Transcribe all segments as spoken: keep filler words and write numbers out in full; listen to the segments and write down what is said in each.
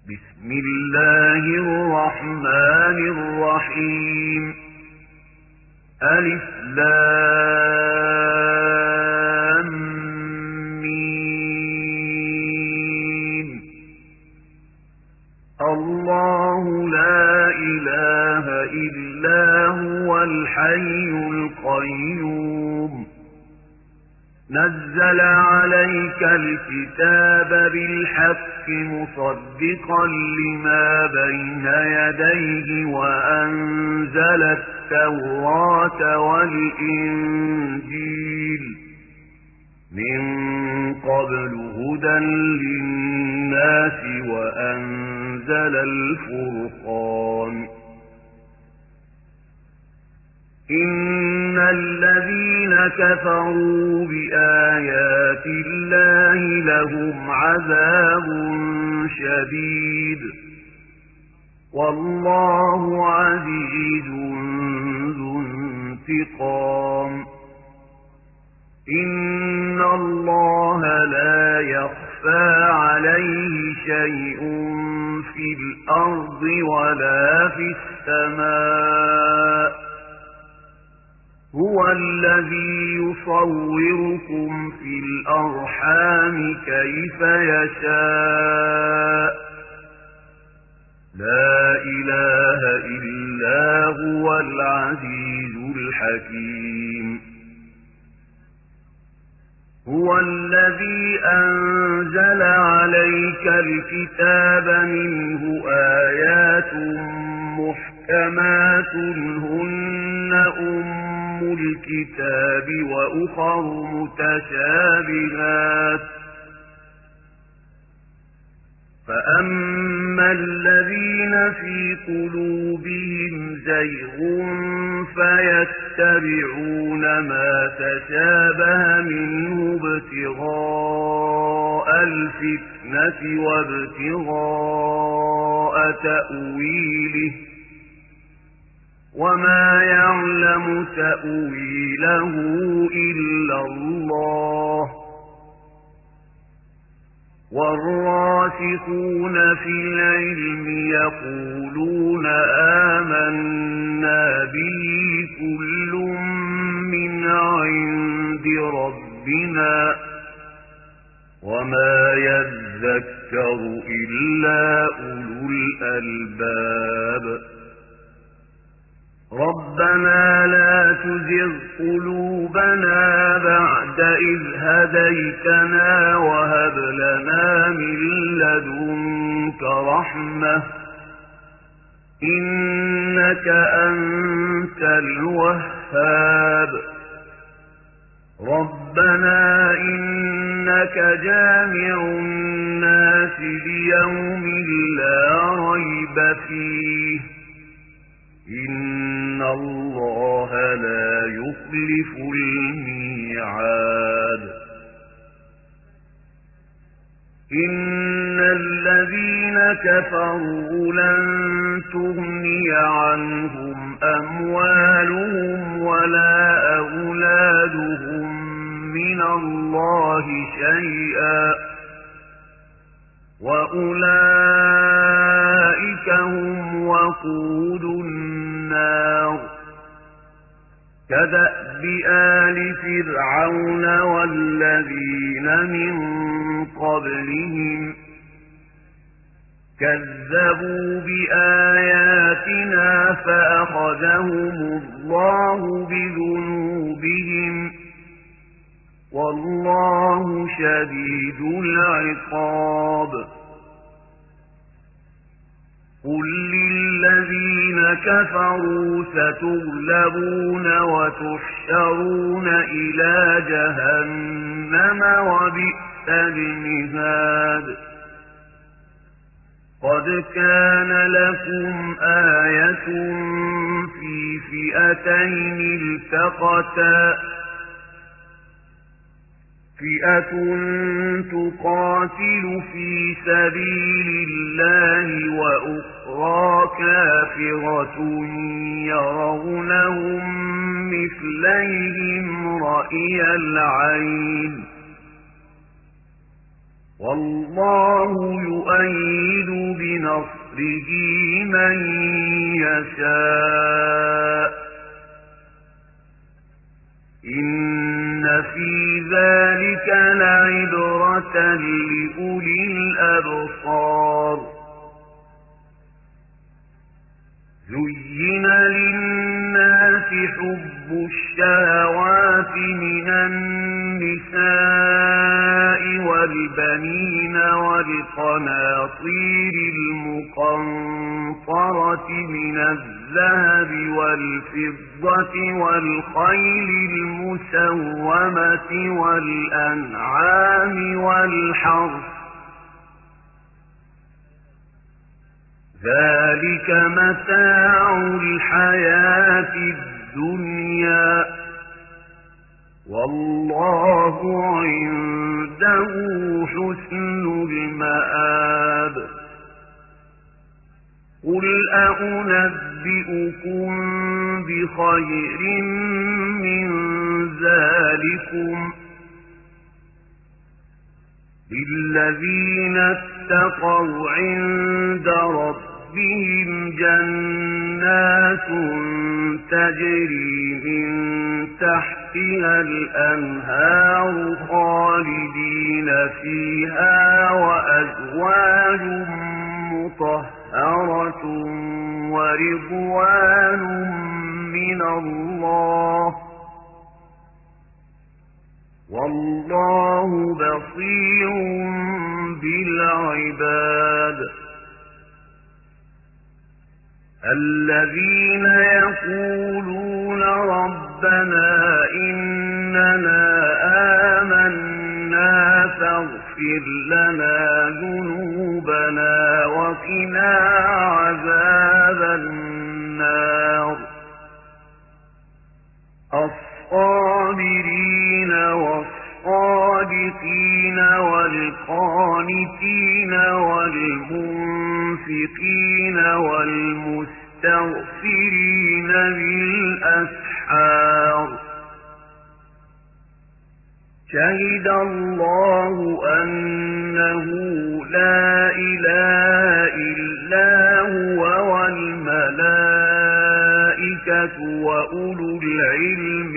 بسم الله الرحمن الرحيم. ألف لام ميم. الله لا إله إلا هو الحي القيوم. نزل عليك الكتاب بالحق مصدقا لما بين يديه وأنزل التوراة والإنجيل من قبل هدى للناس وأنزل الفرقان. إن الذين كفروا بآيات الله لهم عذاب شديد والله عزيز ذو انتقام. إن الله لا يخفى عليه شيء في الأرض ولا في السماء. هو الذي يصوركم في الأرحام كيف يشاء. لا إله إلا هو العزيز الحكيم. هو الذي أنزل عليك الكتاب منه آيات محكمات هن أم الكتاب وأخر متشابهات. فأما الذين في قلوبهم زيغ فيتبعون ما تشابه منه ابتغاء الفتنة وابتغاء تأويله وما يعلم تأويله إلا الله. والراسخون في العلم يقولون آمنا به كل من عند ربنا وما يذكر إلا أولو الألباب. ربنا لا تزغ قلوبنا بعد إذ هديتنا وهب لنا من لدنك رحمة إنك أنت الوهاب. ربنا إنك جامع الناس ليوم لا ريب فيه إن الله لا يخلف الميعاد. إن الذين كفروا لن تغني عنهم أموالهم ولا أولادهم من الله شيئا وأولئك هم وقود النار. كدأب آل فرعون والذين من قبلهم كذبوا بآياتنا فأخذهم الله بذنوبهم والله شديد العقاب. قل للذين كفروا ستغلبون وتحشرون إلى جهنم وبئس المهاد. قد كان لكم آية في فئتين التقتا فئة تقاتل في سبيل الله وأخرى كافرة يرونهم مثليهم رأي العين والله يؤيد بنصره من يشاء إن في ذلك لعبرة لأولي الأبصار زين للناس حب الشهوات من النساء والبنين والقناطير المقنطرة من الذهب والفضة والخيل المسومة والأنعام والحرث ذلك متاع الحياة الدنيا والله عنده حسن المآب قل أنبئكم بخير من ذلكم للذين اتقوا عند ربهم جنات تجري من تحتها الأنهار خالدين فيها وأزواج مطهرة ورضوان من الله والله بصير بالعباد الذين يقولون ربنا إننا آمنا فاغفر لنا ذنوبنا وقنا عذاب النار الصابرين والصادقين والقانتين والمنفقين والمستغفرين بالأسحار شهد الله أنه لا إله إلا هو والملائكة وأولو العلم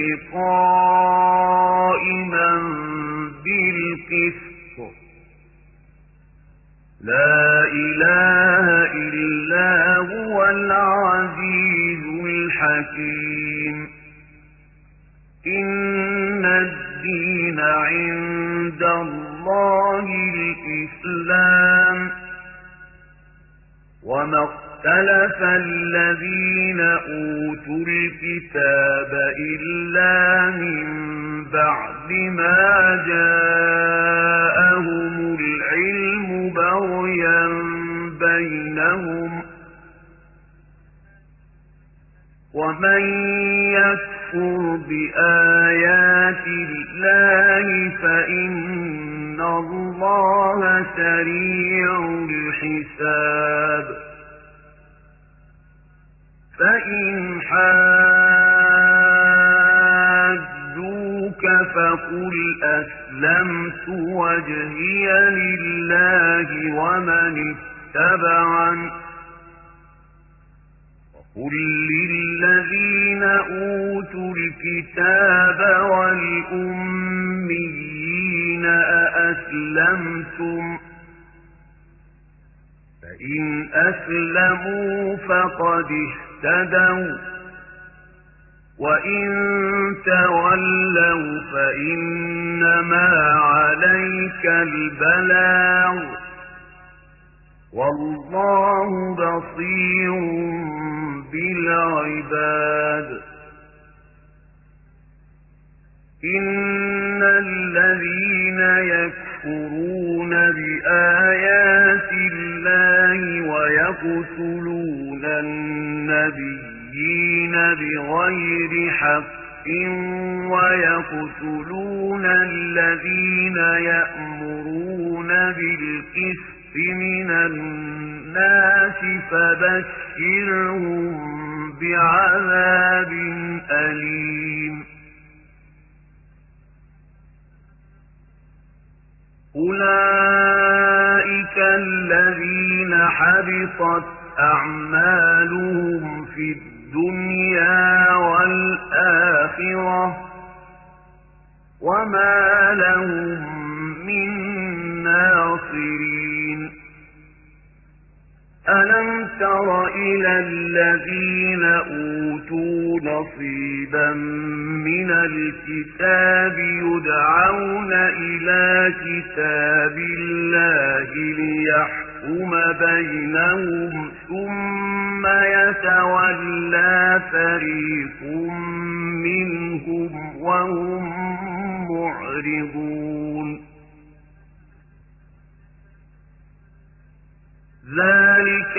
قائما بالقسط لا إله إلا هو العزيز الحكيم إن الدين عند الله الإسلام وما اختلف الذين أوتوا الكتاب إلا من بعد ما جاءهم العلم بغيا بينهم ومن يكفر بآيات الله فإن الله سريع الحساب فإن حاجوك فقل أسلمت وجهي لله ومن اتبعن قل للذين أوتوا الكتاب والأميين أأسلمتم فإن أسلموا فقد اهتدوا وإن تولوا فإنما عليك البلاغ والله بصير بالعباد إن الذين يكفرون بآيات الله ويقتلون النبيين بغير حق ويقتلون الذين يأمرون بالقسط من الناس فبشرهم بعذاب أليم أولئك الذين حبطت أعمالهم في الدنيا والآخرة وما لهم من ناصرين. ألم تر إلى الذين أوتوا نصيبا من الكتاب يدعون إلى كتاب الله ليحكم بينهم ثم يتولى فريق منهم وهم معرضون. ذلك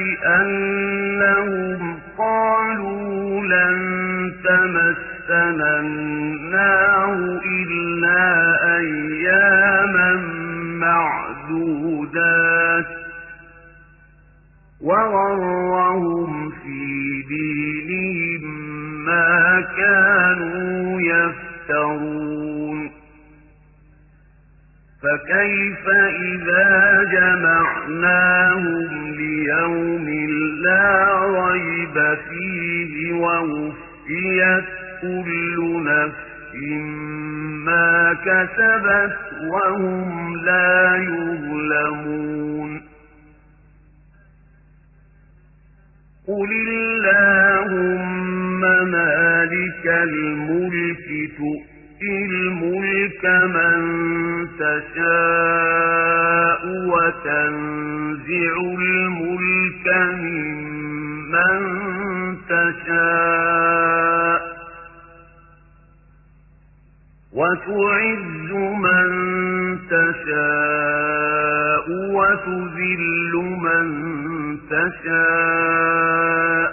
بأنهم قالوا لن تمسنا النار إلا أياما معدودات وغرهم في دينهم ما كانوا يفترون. فكيف إذا جمعناهم ليوم لا ريب فيه ووفيت كل نفس ما كسبت وهم لا يظلمون. قل اللهم مالك الملك تؤتي الملك من تشاء وتنزع الملك ممن تشاء وتعز من تشاء وتذل من تشاء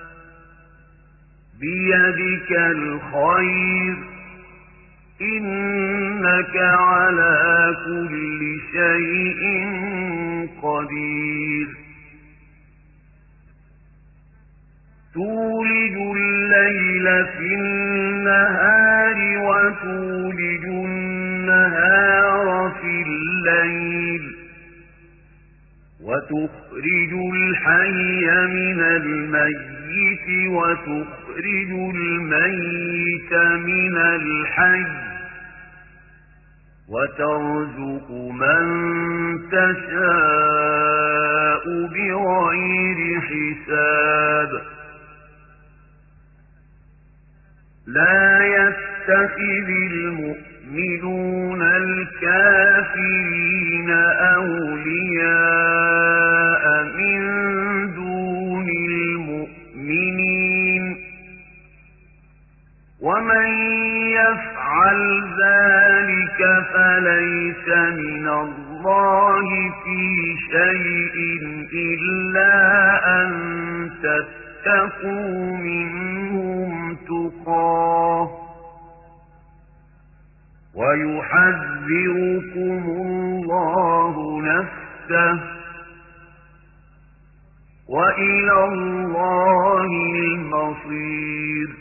بيدك الخير إنك على كل شيء قدير. تولج الليل في النهار وتولج النهار في الليل وتخرج الحي من الميت وتخرج الميت من الحي وترزق من تشاء بغير حساب. لا يتخذ المؤمنون الكافرين أولياء من دون المؤمنين ومن يفعل ذلك فليس من الله في شيء إلا أن تتقوا منهم تقاه ويحذركم الله نفسه وإلى الله المصير.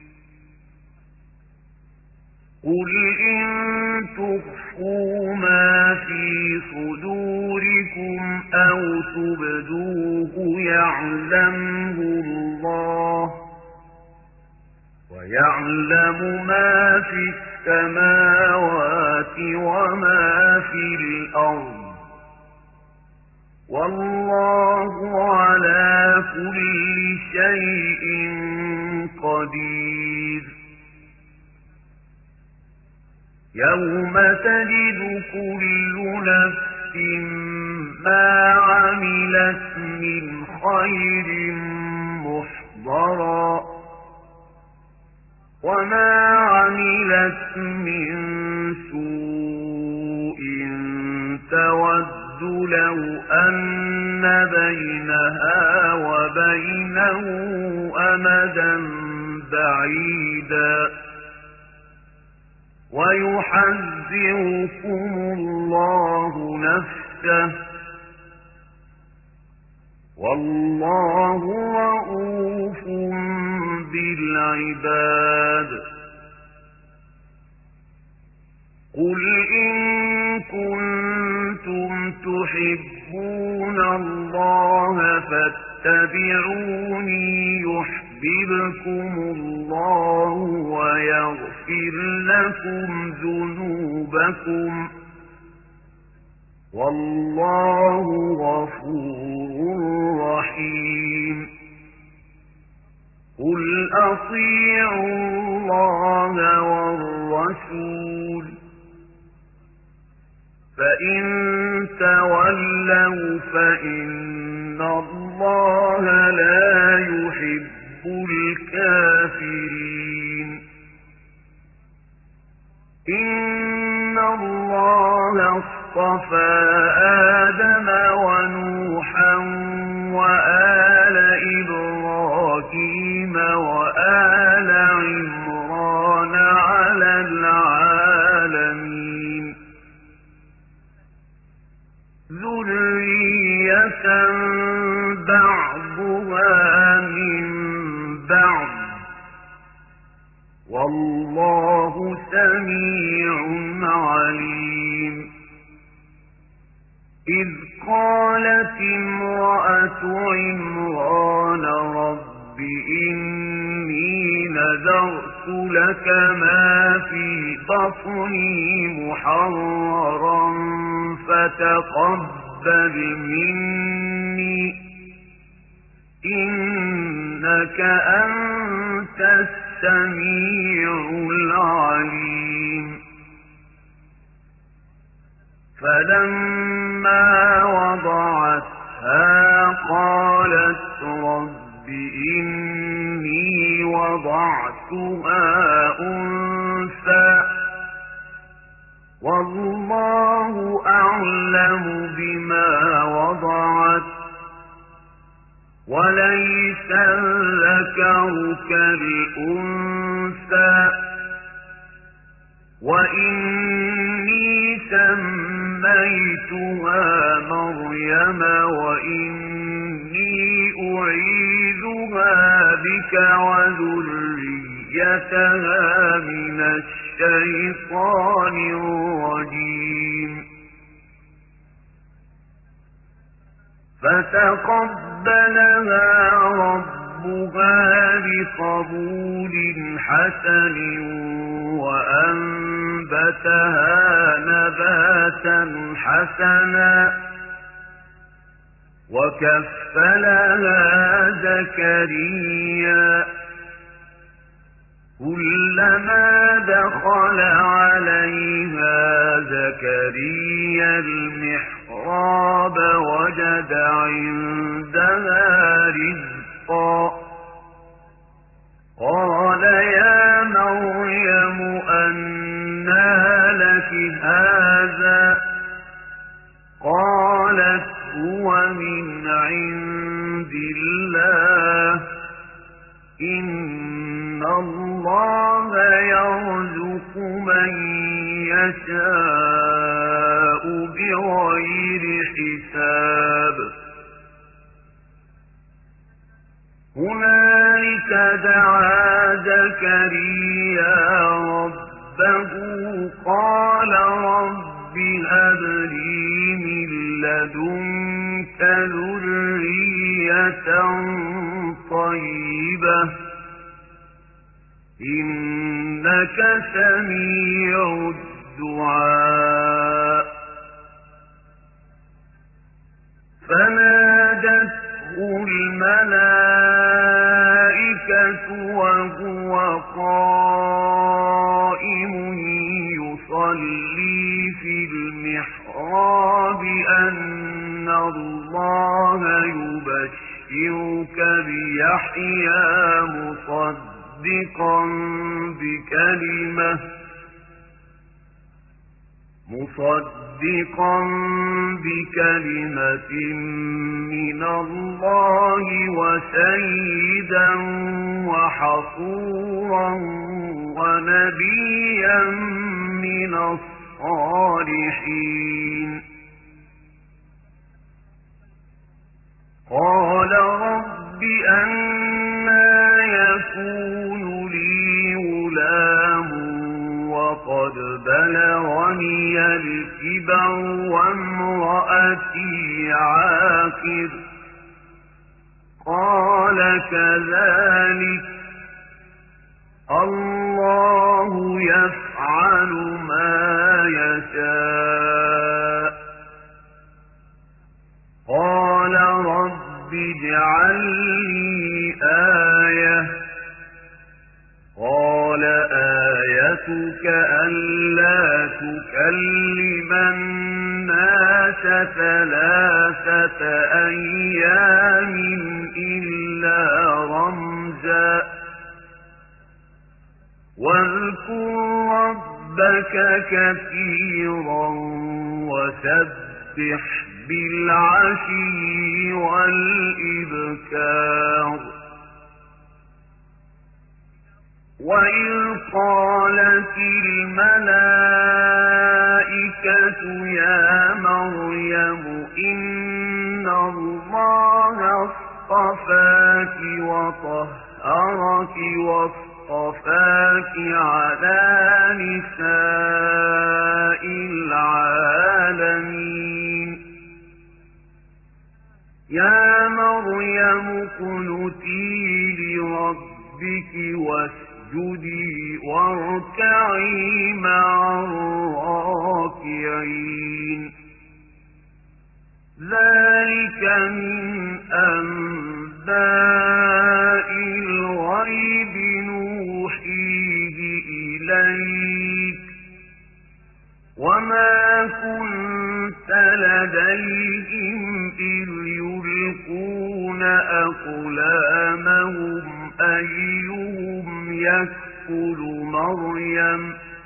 قل إن تخفوا ما في صدوركم أو تبدوه يعلمه الله ويعلم ما في السماوات وما في الأرض والله على كل شيء قدير. يوم تجد كل نفس ما عملت من خير محضرا وما عملت من سوء تود لو أن بينها وبينه أمدا بعيدا ويحذركم الله نفسه والله رؤوف بالعباد. قل إن كنتم تحبون الله فاتبعوني يحببكم الله ويغفر لكم ذنوبكم والله غفور رحيم قل أطيعوا الله والرسول فإن تولوا فإن الله لا يحب الكافرين إن الله اصطفى آدم ونوحا وآل إبراهيم وآل عمران على العالمين ذرية بعضها من بعض والله سميع عليم إذ قالت امرأة عمران رب إني نذرت لك ما في بطني محررا فتقبل مني إنك أنت السميع العليم فلما وضعتها قالت رب إني وضعتها أنثى والله أعلم بما وضعت وليس الذكر كالأنثى وإني سميتها مريم وإني أعيذها بك وذريتها من الشيطان الرجيم فتقبلها ربها بقبول حسن وأنبتها نباتا حسنا وكفلها زكريا كلما دخل عليها زكريا المحراب وجد عندها رزقا قال يا مريم أنى لك هذا قالت هو من عند الله إن الله يرزق من يشاء بغير حساب هنالك دعا زكريا ربه قال رب هب لي من لدنك ذرية طيبة إنك سميع الدعاء فنادته الملائكة وهو قائم يصلي في المحراب أن الله يبشرك بيحيى مصدقا بكلمة مصدقا بكلمة من الله وسيدا وحصورا ونبيا من الصالحين قال رب أنى يكون لي غلام وقد بلغني بلغني الكبر وامرأتي عاقر قال كذلك الله يفعل ما يشاء قال رب اجعل لي آية قال آيتك ألا تكلم الناس ثلاثة أيام إلا رمزا واذكر ربك كثيرا وسبح بالعشي والإبكار وإذ قالت الملائكة يا مريم إن الله اصطفاك وطهرك واصطفاك على نساء العالمين يا مريم اقنتي لربك واسجدي واركعي مع الراكعين ذلك من أنباء الغيب نوحيه إليك وما كنت لديهم إذ يلقون أقلامهم أيهم يكفل مريم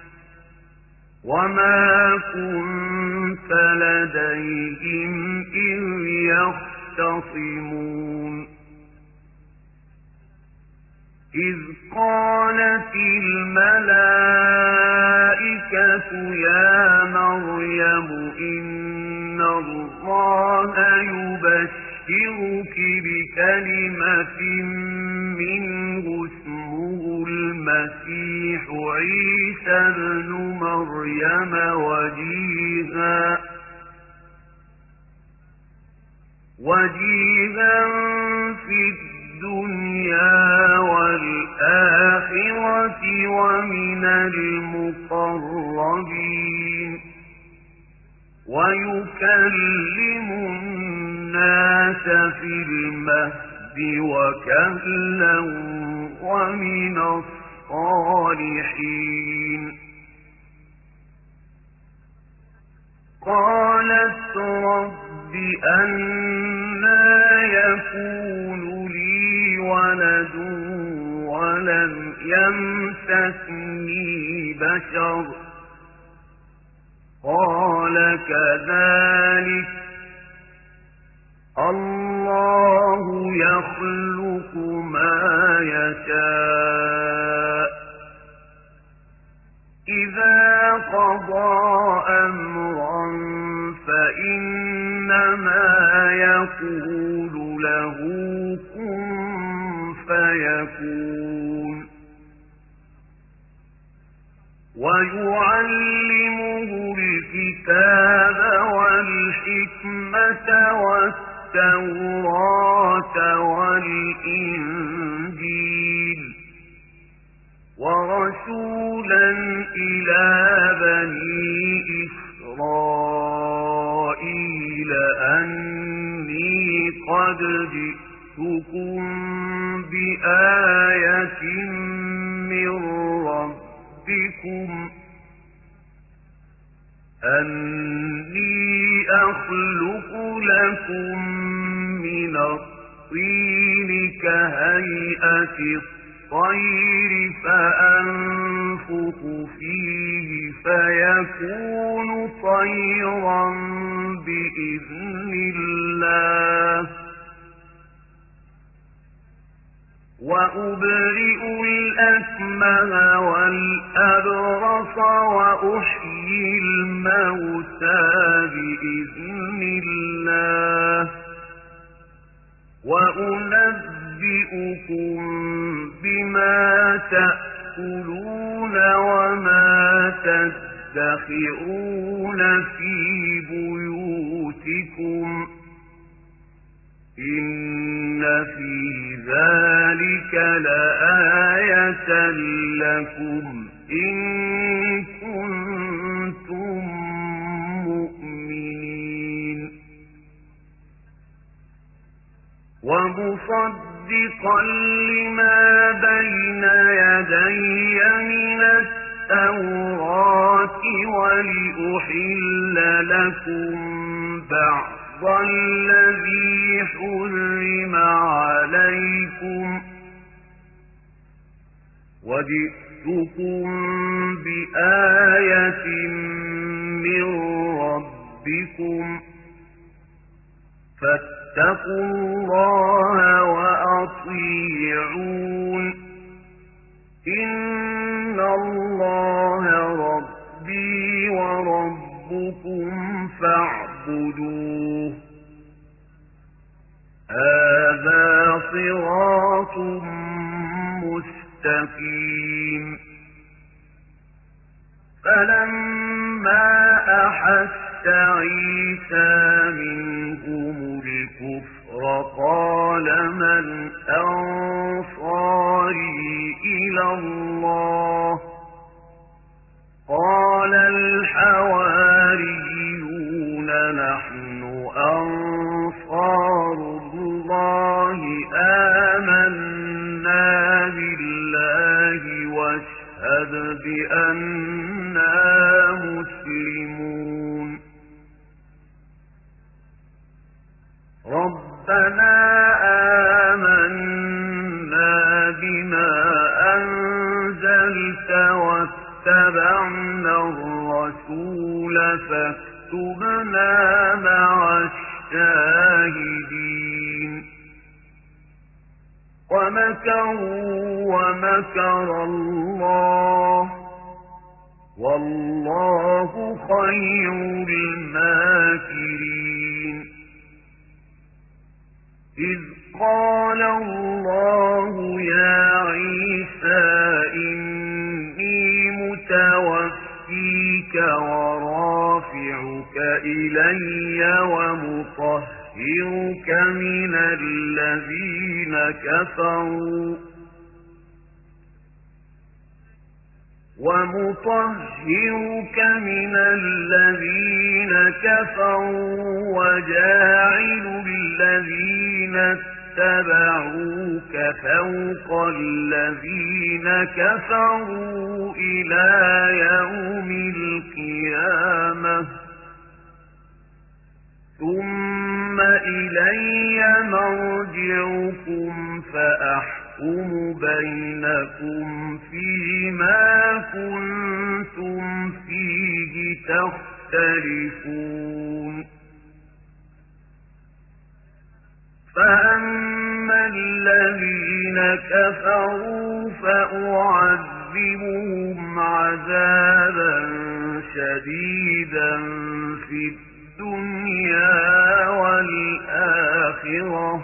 وما كنت لديهم إذ يختصمون إذ قالت الملائكة يا مريم إن الله يبشرك بكلمة منه اسمه المسيح عيسى ابن مريم وجيها وجيها في الدنيا والآخرة ومن المقربين ويكلم الناس في المهد وكهلا ومن الصالحين قالت رب أنى يكون لي ولد ولم يمسسني بشر قال كذلك الله يخلق ما يشاء إذا قضى أمرا فإنما يقول له كن فيكون ويعلمه الكتاب والحكمة والتوراة والإنجيل ورسولا إلى بني إسرائيل أني قد جئتكم بآية من ربكم أني أخلق لكم من الطين كهيئة الطير فأنفخ فيه فيكون طيرا بإذن الله وأبرئ الأكمه والأبرص وأحيي الموتى بإذن الله وأنبئكم بما تأكلون وما تدخرون تدخرون في بيوتكم إن في ذلك لآية لكم إن كنتم مؤمنين ومصدقا لما بين يدي من التوراة ولأحل لكم بعض الذي حرم عليكم وجئتكم بآية من ربكم فاتقوا الله وأطيعون إن الله ربي وربكم فاعبدوه هذا صراط مستقيم فلما أحس عيسى منهم الكفر قال من أنصاري إلى الله قال الحواريون نحن أنصار الله آمنا بالله واشهد بأننا مسلمون ربنا آمنا بما أنزلت واتبعنا الرسول فاكتبنا مع الشاهدين ومكروا ومكر الله والله خير الماكرين إذ قال الله يا عيسى إني متوفيك ورافعك إلي ومطهرك من الذين كفروا ومطهرك من الذين كفروا وجاعل الذين اتبعوك فوق الذين كفروا إلى يوم القيامة ثم إلي مرجعكم فأحكم بينكم فيما كنتم فيه تختلفون فأما الذين كفروا فأعذبهم عذابا شديدا في الدنيا والآخرة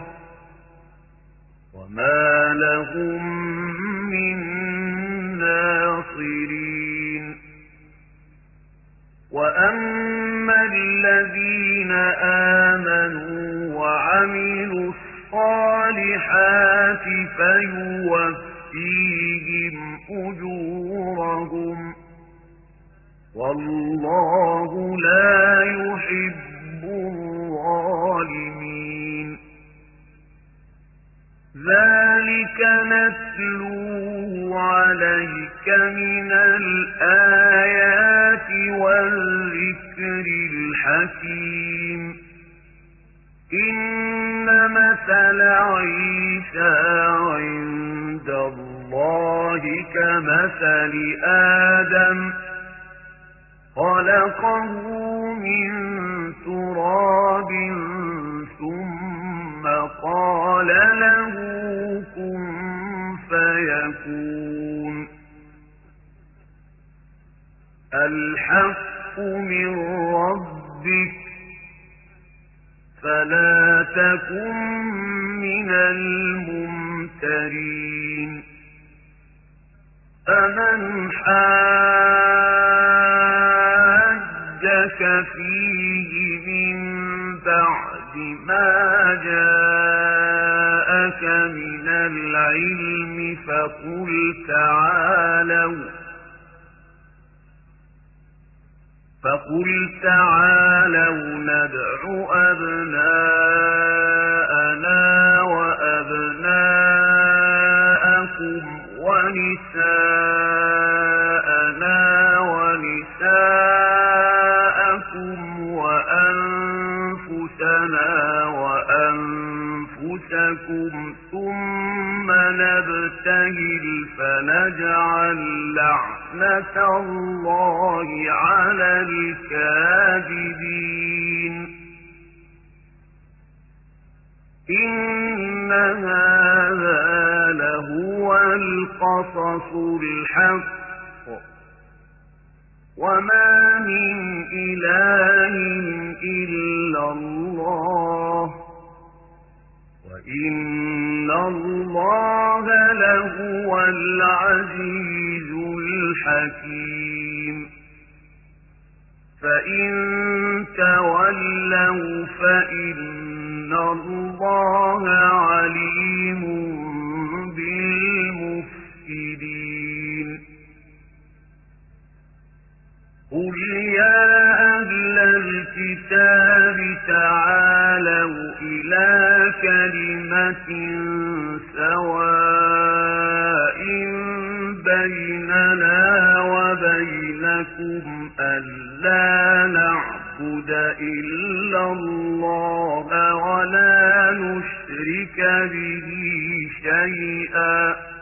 وما لهم من ناصرين وأما الذين آمنوا وعملوا الصالحات فيوفيهم أجورهم والله لا يحب الظالمين ذلك نتلوه عليك من الآيات والذكر الحكيم إن مثل عيسى عند الله كمثل آدم خلقه من تراب ثم قال له كن فيكون الحق من ربك فلا تكن من الممترين فمن حاجك حاجك فيه من بعد ما جاءك من العلم فقل تعالوا فقل تعالوا ندع أبناءنا وأبناءكم ونساءنا ونساءكم وأنفسنا وأنفسكم ثم نبتهل فنجعل لعنة الله على الكاذبين إن هذا لهو القصص الحق وما من إله إلا الله وإن الله لهو العزيز الحكيم فإن تولوا فإن الله عليم بالمفسدين قل يا أهل الكتاب تعالوا إلى كلمة سواء بيننا وبينكم ألا نعبد إلا الله ولا نشرك به شيئا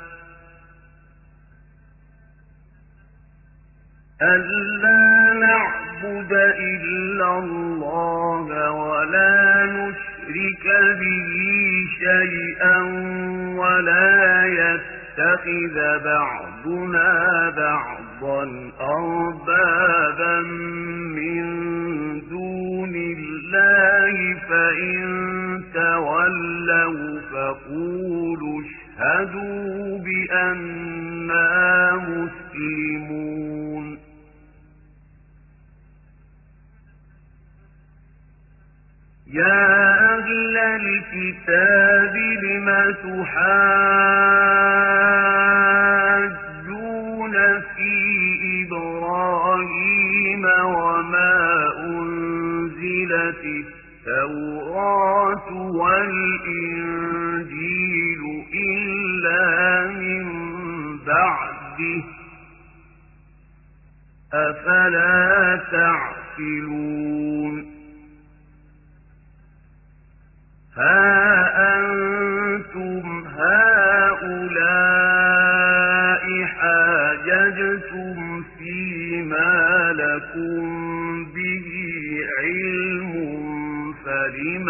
ألا نعبد إلا الله ولا نشرك به شيئا ولا يتخذ بعضنا بعضا أربابا من دون الله فإن تولوا فقولوا اشهدوا بأننا مسلمون يا أهل الكتاب لم تحاجون في إبراهيم وما أنزلت التوراة والإنجيل إلا من بعده أفلا تعقلون ها أنتم هؤلاء حاججتم فيما لكم به علم فلم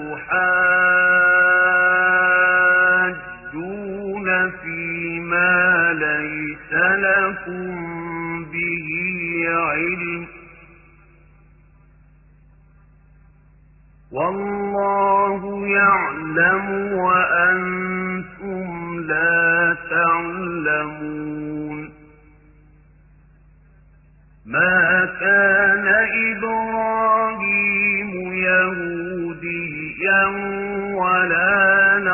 تحاجون فيما ليس لكم به علم والله يعلم وأنتم لا تعلمون ما كان إبراهيم يهوديا ولا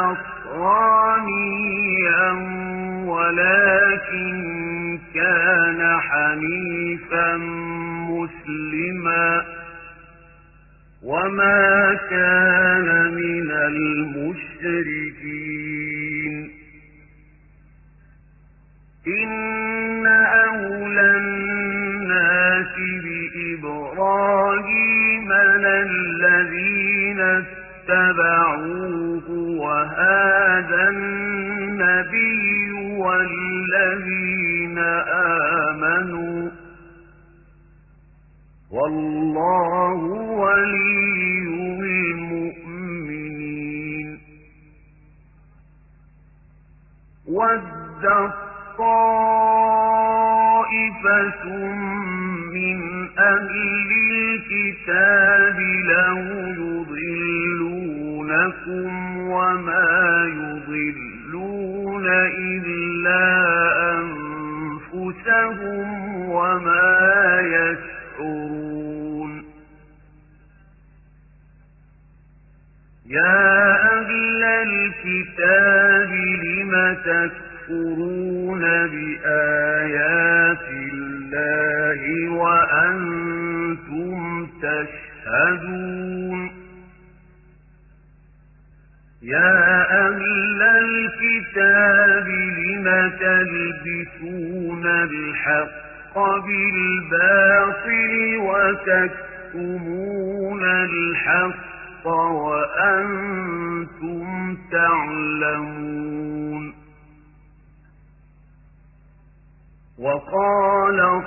نصرانيا ولكن كان حنيفا مسلما وما كان من المشركين إن أولى الناس بإبراهيم للذين اتبعوه وهذا النبي والذين آمنوا والله ولي المؤمنين ود طائفة من أهل الكتاب لو يضلونكم وما يضلون إلا أنفسهم وما يشعرون يا أهل الكتاب لم تكفرون بآيات الله وأنتم تشهدون يا أهل الكتاب لم تلبسون الحق بالباطل وتكتمون الحق وأنتم تعلمون وقال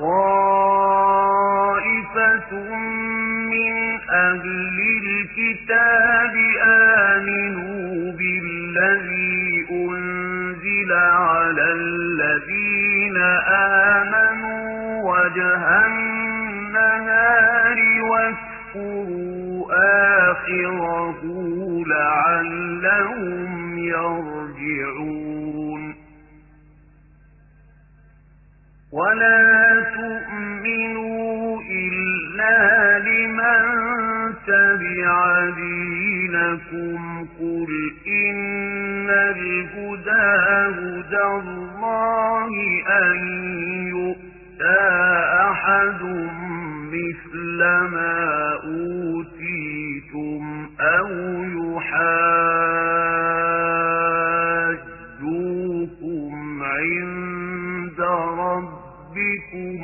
طائفة من أهل الكتاب آمنوا بالذي أنزل على الذين آمنوا وجه النهار واكفروا آخره لعلهم يرجعون ولا تؤمنوا إلا لمن تبع دينكم قل إن الهدى هدى الله أن يؤتى أحد مثل ما أوتيتم أو يحاجوكم عند ربكم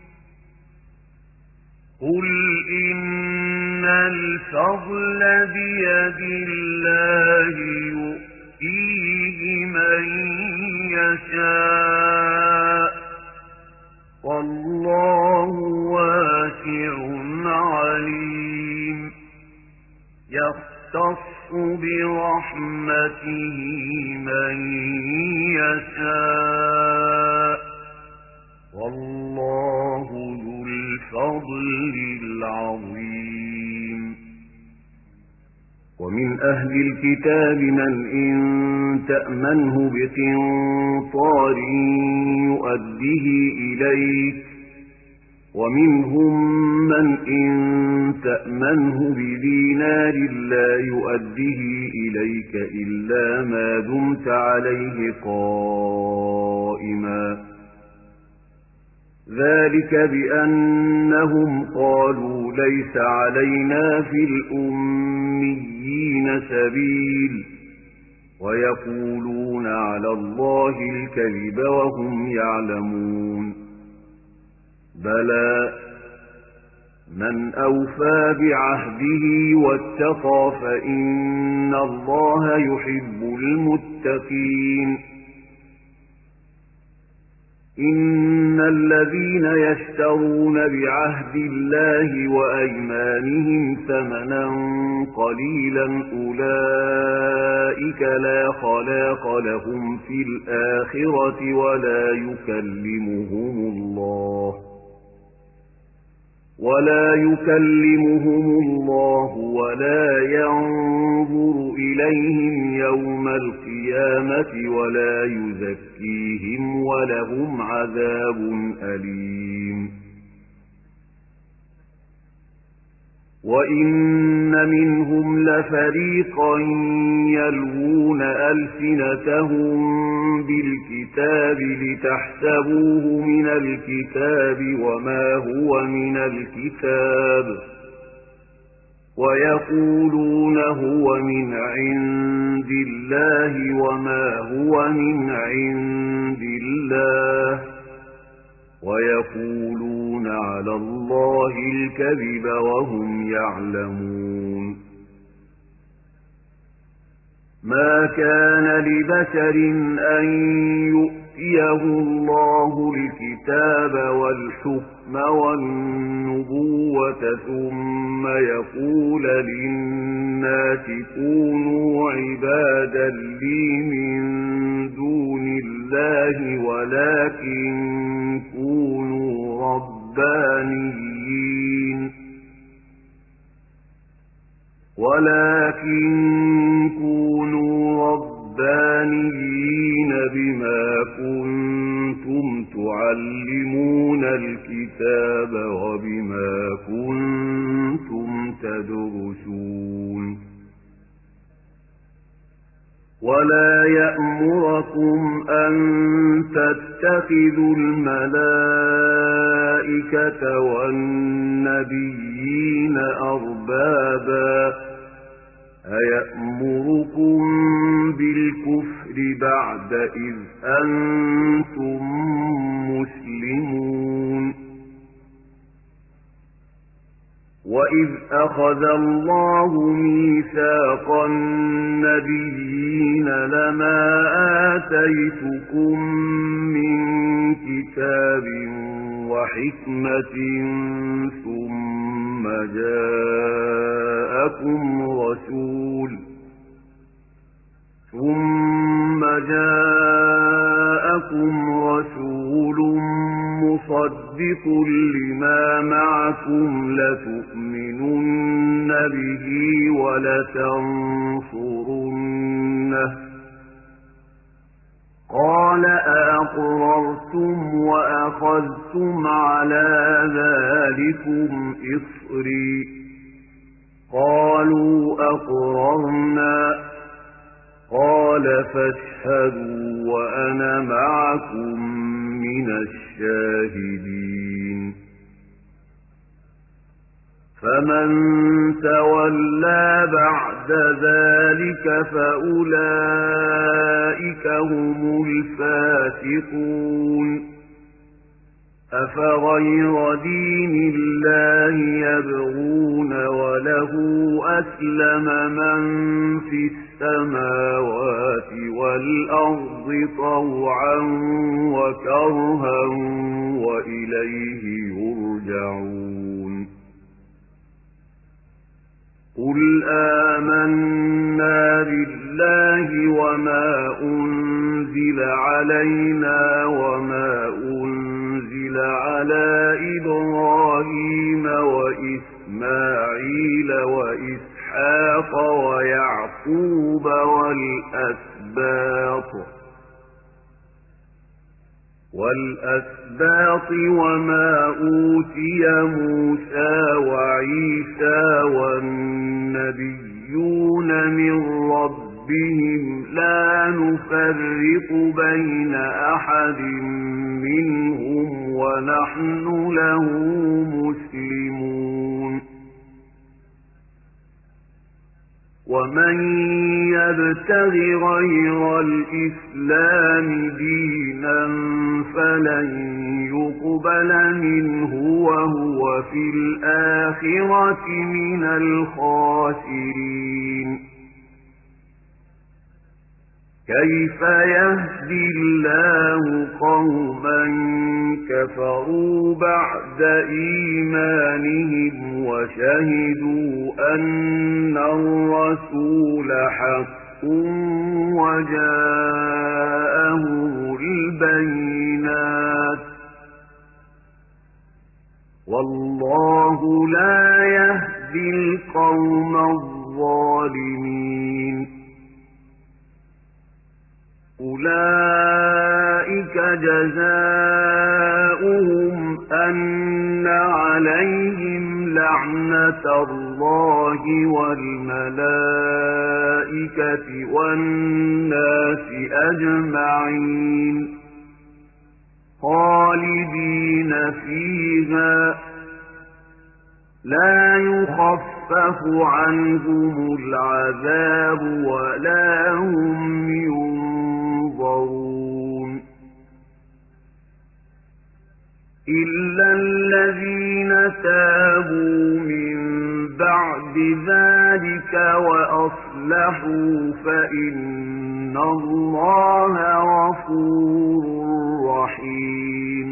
قل إن الفضل بيد الله يؤتيه من يشاء والله واسع عليم يختص برحمته من يشاء والله ذو الفضل العظيم ومن أهل الكتاب من إن تأمنه بقنطار يؤديه إليك ومنهم من إن تأمنه بدينار لا يؤديه إليك إلا ما دمت عليه قائما ذلك بأنهم قالوا ليس علينا في الأميين سبيل ويقولون على الله الكذب وهم يعلمون بلى من أوفى بعهده واتقى فإن الله يحب المتقين إن الذين يشترون بعهد الله وأيمانهم ثمنا قليلا أولئك لا خلاق لهم في الآخرة ولا يكلمهم الله ولا يكلمهم الله ولا ينظر إليهم يوم القيامة ولا يزكيهم ولهم عذاب أليم وإن منهم لفريقا يلوون ألسنتهم بالكتاب لتحسبوه من الكتاب وما هو من الكتاب ويقولون هو من عند الله وما هو من عند الله ويقولون على الله الكذب وهم يعلمون ما كان لبشر أن يؤتيه الله الكتاب والحكم والنبوة ثم يقول للناس كونوا عبادا لي من دون الله ولكن كونوا ربانيين ولكن كونوا ربانيين بما كنتم تعلمون الكتاب وبما كنتم تدرسون ولا يأمركم أن تتخذوا الملائكة والنبيين أربابا أيأمركم بالكفر بعد إذ أنتم مسلمون وإذ أخذ الله ميثاق النبيين لما آتيتكم من كتاب وحكمة ثم جاءكم رسول ثم جاءكم رسول مصدق لما معكم لتؤمنن به ولتنصرنه قال أأقررتم وأخذتم على ذلكم إصري قالوا أقررنا قال فاشهدوا وأنا معكم من الشاهدين فمن تولى بعد ذلك فأولئك هم الفاسقون أفغير دين الله يبغون وله أسلم من في السماوات والأرض طوعا وكرها وإليه يرجعون قل آمنا بالله وما أنزل علينا وما أنزل على إبراهيم وإسماعيل وإسحاق ويعقوب والأسباط والأسباط وما أوتي موسى وعيسى والنبيون من ربهم لا نفرق بين أحد منهم ونحن له مسلمون ومن يبتغ غير الإسلام دينا فلن يقبل منه وهو في الآخرة من الخاسرين كيف يهدي الله قوما كفروا بعد إيمانهم وشهدوا أن الرسول حق وجاءهم البينات والله لا يهدي القوم الظالمين أولئك جزاؤهم أن عليهم لعنة الله والملائكة والناس أجمعين خالدين فيها لا يخفف عنهم العذاب ولا هم ينظرون إلا الذين تابوا من بعد ذلك وأصلحوا فإن الله غفور رحيم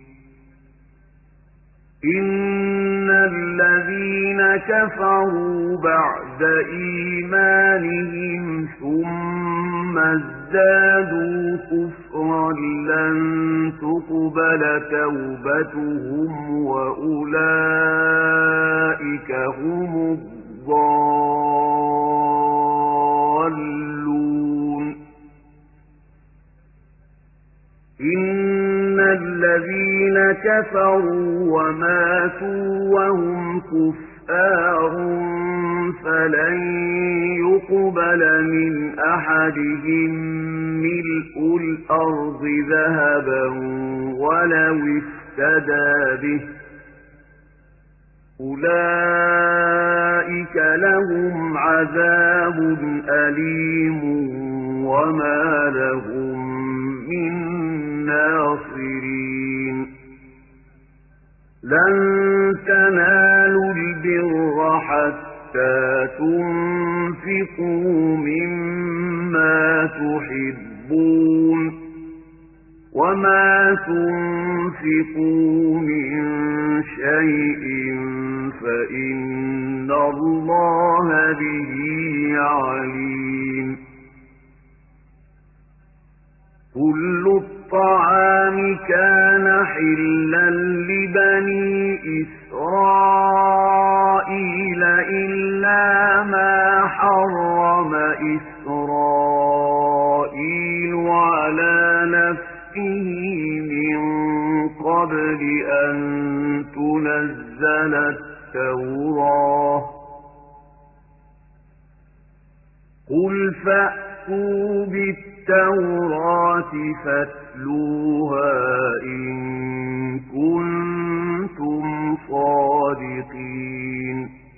إن الذين كفروا بعد إيمانهم ثم ازدادوا كفرا لن تقبل توبتهم وأولئك هم الضالون إن الذين كفروا وماتوا وهم كفار فلن يقبل من أحدهم ملء الأرض ذهبا ولو افتدى به أولئك لهم عذاب أليم وما لهم من ناصرين لن تنالوا البر حتى تنفقوا مما تحبون وما تنفقوا من شيء فإن الله به عليم كل الطعام كان حلا لبني إسرائيل إلا ما حرم إسرائيل على نفسه من قبل أن تنزل التوراة قل فأتوا بالتوراة فاتلوها إن كنتم صادقين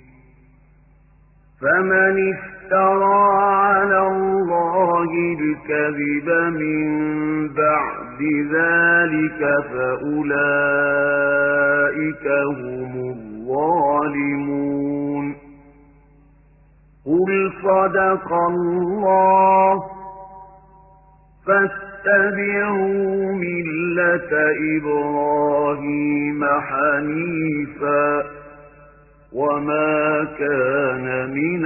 فمن افترى على الله الكذب من بعد ذلك فأولئك هم الظالمون قل صدق الله فاتبعوا ملة إبراهيم حنيفا وما كان من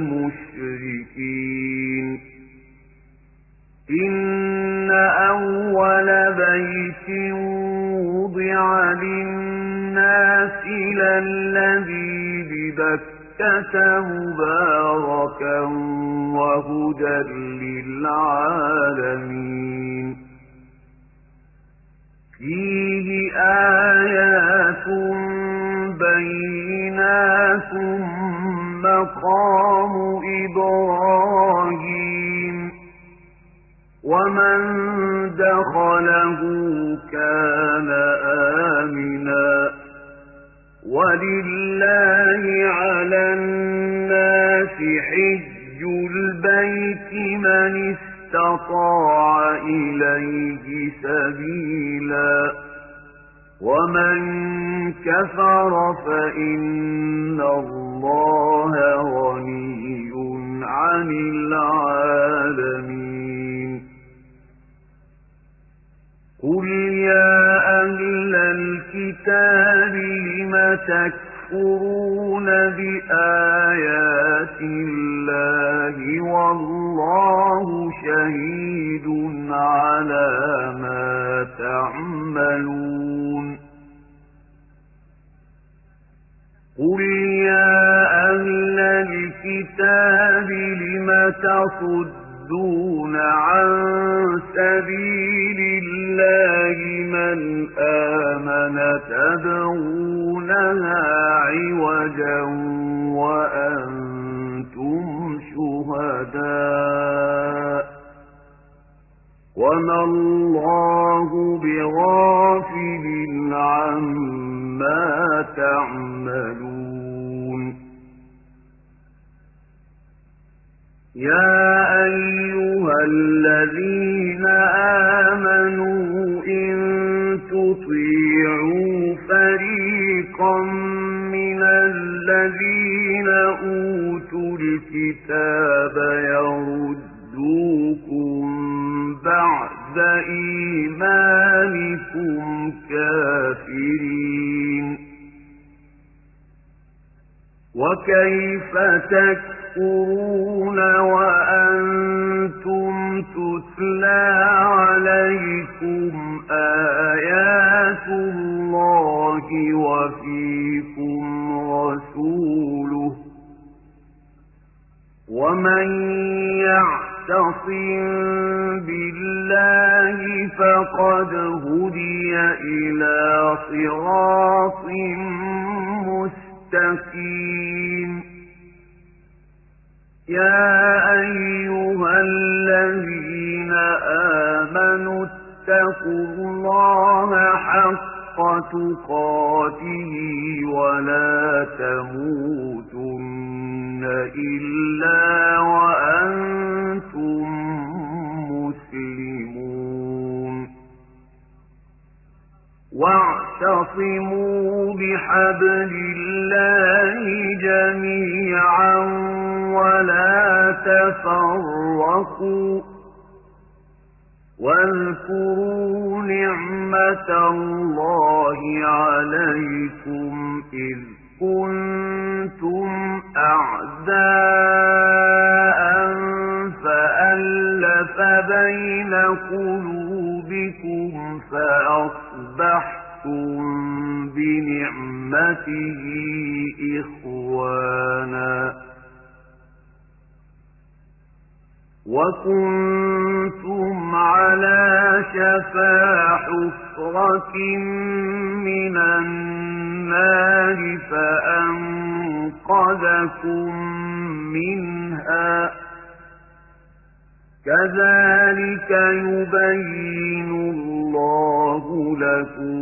المشركين إن أول بيت وضع للناس للذي ببكة مباركا وهدى للعالمين فيه آيات بينات مقام إبراهيم ومن دخله كان آمنا ولله على الناس حج البيت من استطاع إليه سبيلا ومن كفر فإن الله غني عن العالمين قل يا أهل الكتاب لم تكفرون بآيات الله والله شهيد على ما تعملون قل يا أهل الكتاب لم تصدون عن سبيل الله من آمن تبغونها عوجا وأنتم شهداء وما الله بغافل عما تعملون يا أيها الذين آمنوا إن تطيعوا فريقا من الذين أوتوا الكتاب يردوكم بعد إيمانكم كافرين وكيف تكفرون وأنتم تتلى عليكم آيات الله وفيكم رسوله ومن يعتصم بالله فقد هدي إلى صراط مستقيم يا أيها الذين آمنوا اتقوا الله حق تقاته ولا تموتن إلا وأنتم مسلمون واعتصموا بحبل الله جميعا ولا تفرقوا واذكروا نعمة الله عليكم إذ كنتم أعداء فألف بين قلوبكم فأصبحتم بنعمته إخوانا وكنتم على شفا حفرة من النار فأنقذكم منها كذلك يبين الله لكم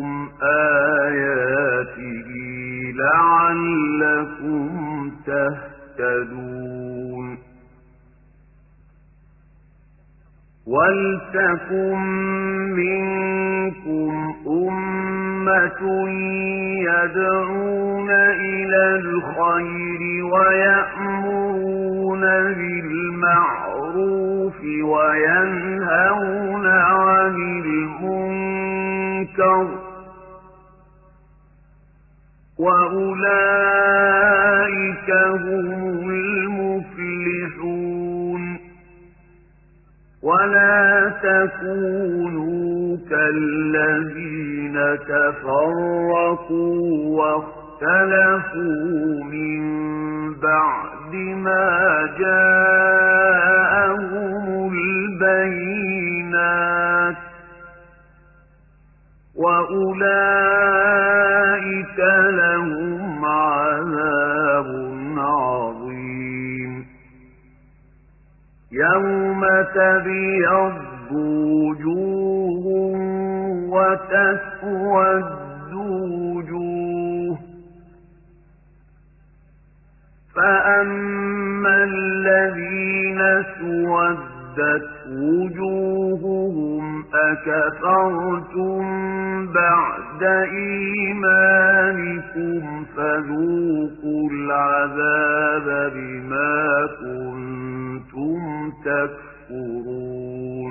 آياته لعلكم تهتدون ولتكن منكم أمة يدعون إلى الخير ويأمرون بالمعروف وينهون عن المنكر وأولئك هم المفلحون ولا تكونوا كالذين تفرقوا واختلفوا من بعد ما جاءهم البينات وأولئك لهم عذاب عظيم يوم تبيض وجوه وتسود وجوه فأما الذين اسودت وجوههم أكفرتم بعد إيمانكم فذوقوا العذاب بما كنتم تكفرون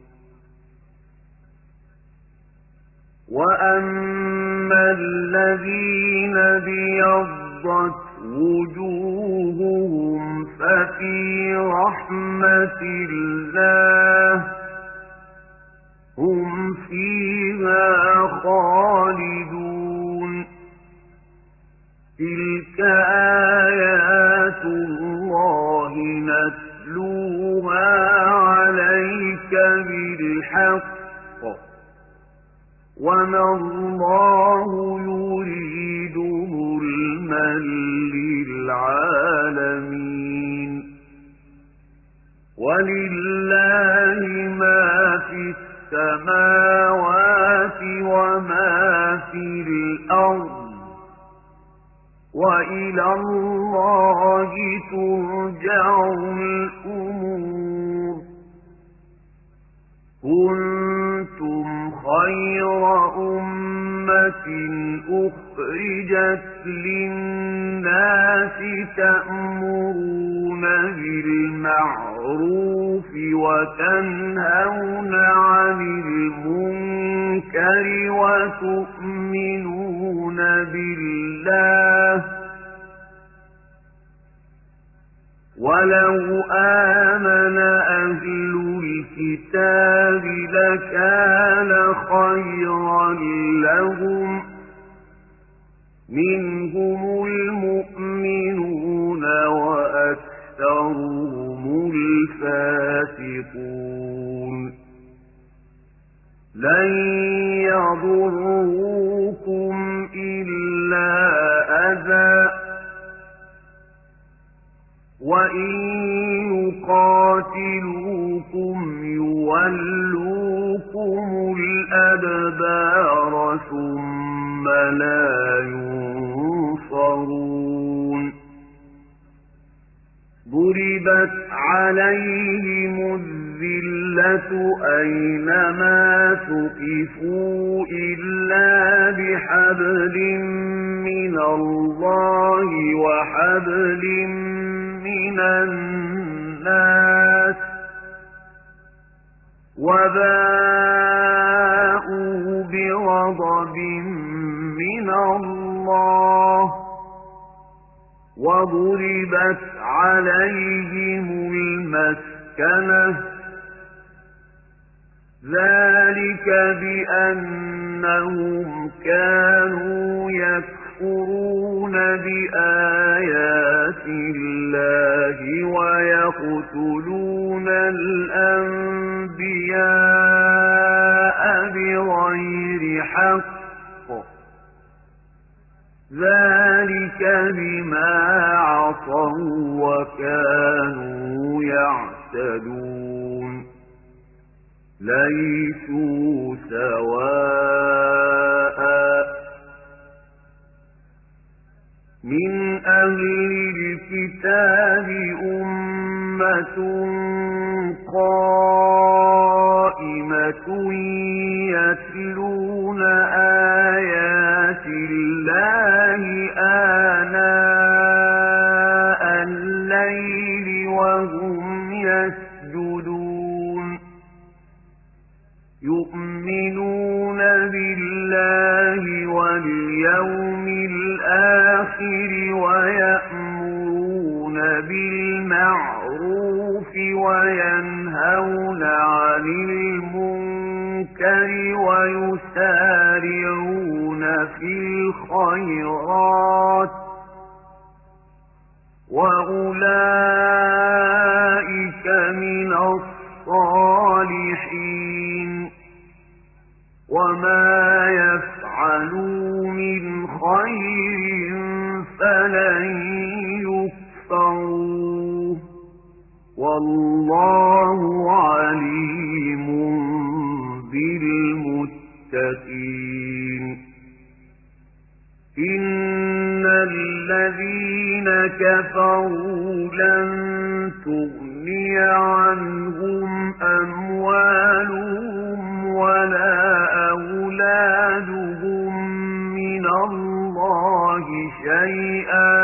وأما الذين ابيضت وجوههم ففي رحمة الله هم فيها خالدون تلك آيات الله نتلوها عليك بالحق وما الله يريد ظلما للعالمين ولله ما في السماوات وما في الأرض وإلى الله ترجع الأمور كنتم خير أمة أخرجت للناس تأمرون بالمعروف وتنهون عن المنكر وتؤمنون بالله ولو آمن أهل الكتاب لكان خيرا لهم منهم المؤمنون وأكثرهم الفاسقون لن يضروكم إلا أذى وإن يقاتلوكم يولوكم الأدبار ثم لا ينصرون ضربت عليهم الذلة أينما ثقفوا إلا بحبل من الله وحبل من الناس وباءوا بغضب من الله وضربت عليهم المسكنة ذلك بأنهم كانوا يكفرون بآيات الله ويقتلون الأنبياء بغير حق ذلك بما عصوا وكانوا يعتدون ليسوا سواء من أهل الكتاب أمة قائمة يتلون آيات الله آناء الليل وهم يسجدون يؤمنون بالله واليوم الآخر ويأمرون بالمعروف وينهون عن المنكر ويسارعون في الخيرات وأولئك من الصالحين وما يفعلوا من خير فلن يكفروه والله عليم بالمتقين إن الذين كفروا لن تغني عنهم أموالهم ولا أولادهم من الله شيئا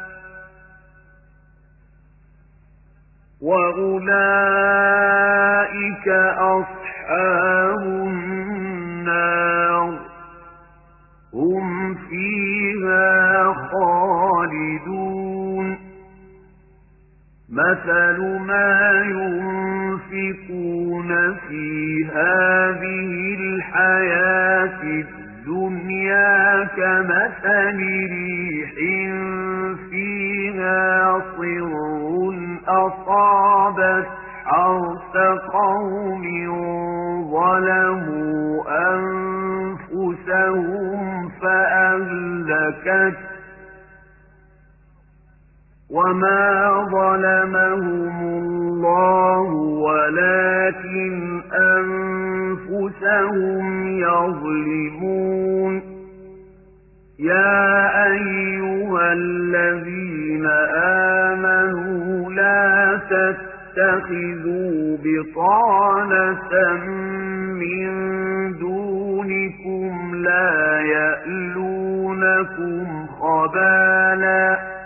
وأولئك أصحاب النار هم فيها خالدون مثل ما ينفقون في هذه الحياة الدنيا كمثل ريح فيها صر أصابت حرث قوم ظلموا أنفسهم فأهلكت وما ظلمهم الله ولكن أنفسهم يظلمون يا أيها الذين آمنوا لا تتخذوا بطانة من دونكم لا يألونكم خبالا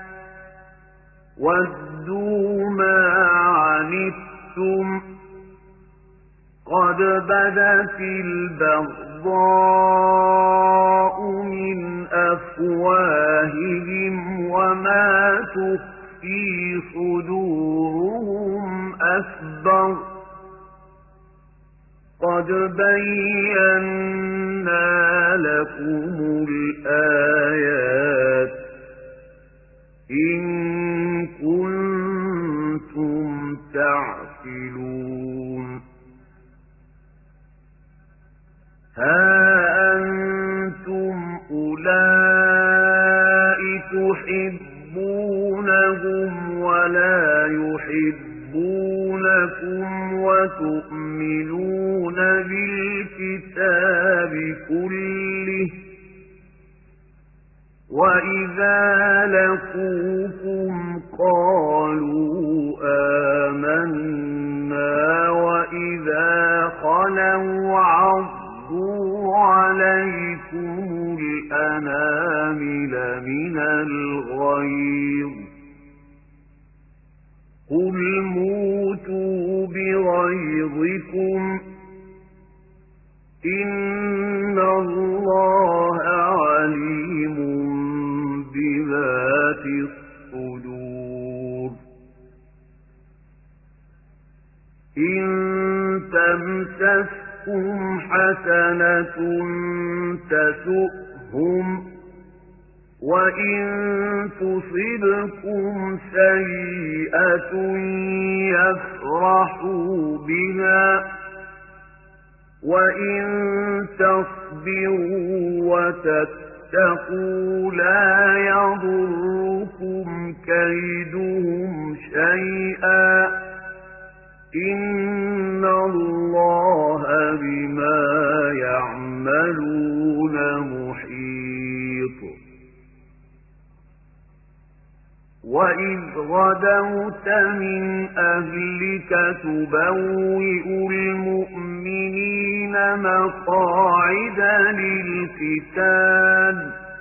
ودوا ما عنتم قد بدت البغضاء من أفواههم وما تخفي صدورهم أكبر قد بينا لكم الآيات إن كنتم تعقلون ها أنتم أولئك تحبونهم ولا يحبونكم وتؤمنون بالكتاب كله وإذا لقوكم قالوا آمنا وإذا خلوا عضوا عليكم الأنامل من الغيظ قل موتوا بغيظكم إن الله عليم بذات الصدور إن تمسسكم حسنة تسؤهم وإن تصبكم سيئة يفرحوا بها وإن تصبروا وتتقوا لا يضركم كيدهم شيئا إن الله بما يعملون محيط وإذ غدوت من أهلك تبوئ المؤمنين مقاعد للقتال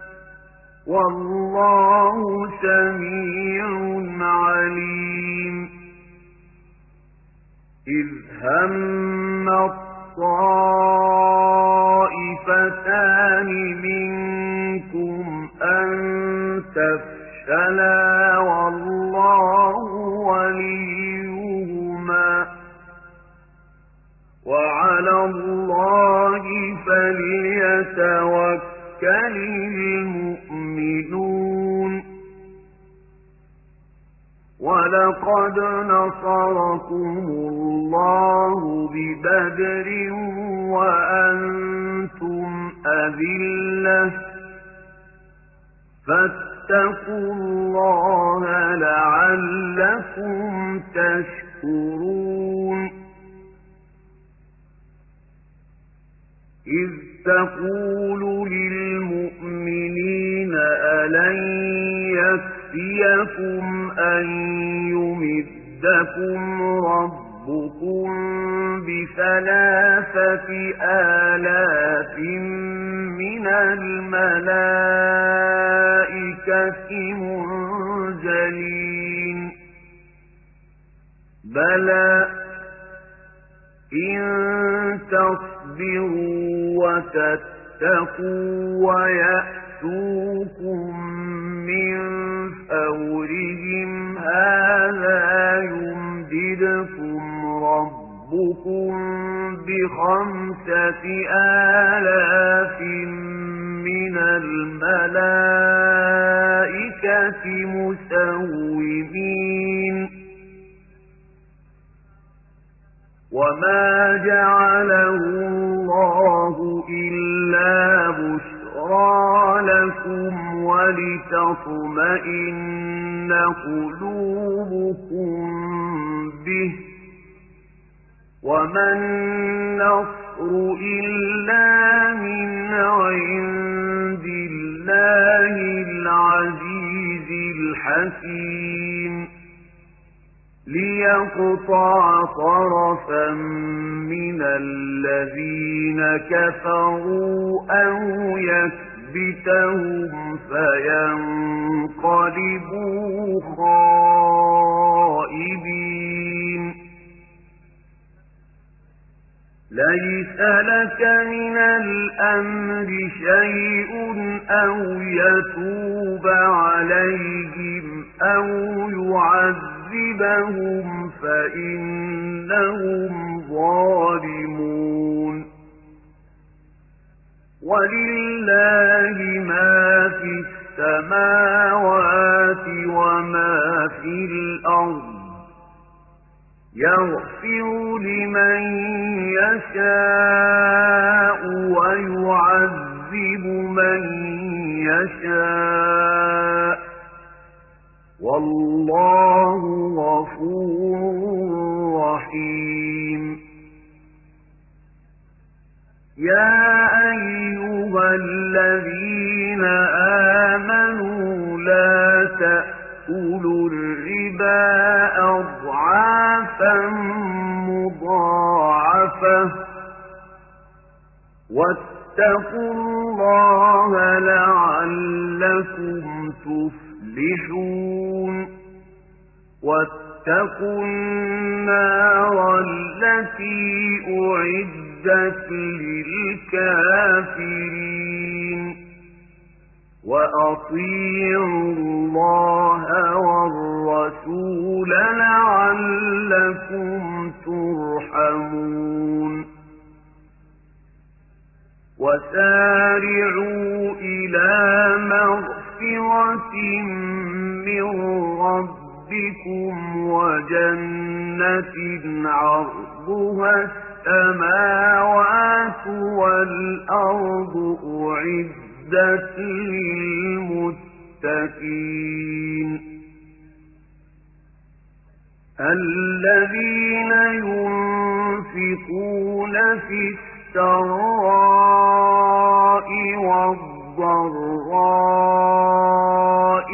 والله سميع عليم إذ هم الطائفتان منكم أن تفشلا والله وليهما وعلى الله فليتوكل المؤمنون ولقد نصركم الله ببدر وأنتم أذلة فاتقوا الله لعلكم تشكرون إذ تقول للمؤمنين ألن يكفيكم أن يمدكم ربكم بثلاثة آلاف من الملائكة منزلين بلى إن تصبروا وتتقوا ويأتوكم من فورهم هذا يمددكم ربكم بخمسة آلاف من الملائكة مسومين وما جعله الله إلا بشرى لكم ولتطمئن قلوبكم به وما النصر إلا من عند الله العزيز الحكيم ليقطع طرفا من الذين كفروا أو يكبتهم فينقلبوا خائبين ليس لك من الأمر شيء أو يتوب عليهم أو يعذبهم فإنهم ظالمون ولله ما في السماوات وما في الأرض يغفر لمن يشاء ويعذب من يشاء والله غفور رحيم الذين آمنوا لا تأكلوا الربا أضعافا مضاعفة واتقوا الله لعلكم تفلحون واتقوا النار التي أعدت للكافرين وأطيعوا الله والرسول لعلكم ترحمون وسارعوا إلى مغفرة من ربكم وجنة عرضها السماوات والأرض أعدت للمتقين الذين ينفقون في السراء والضراء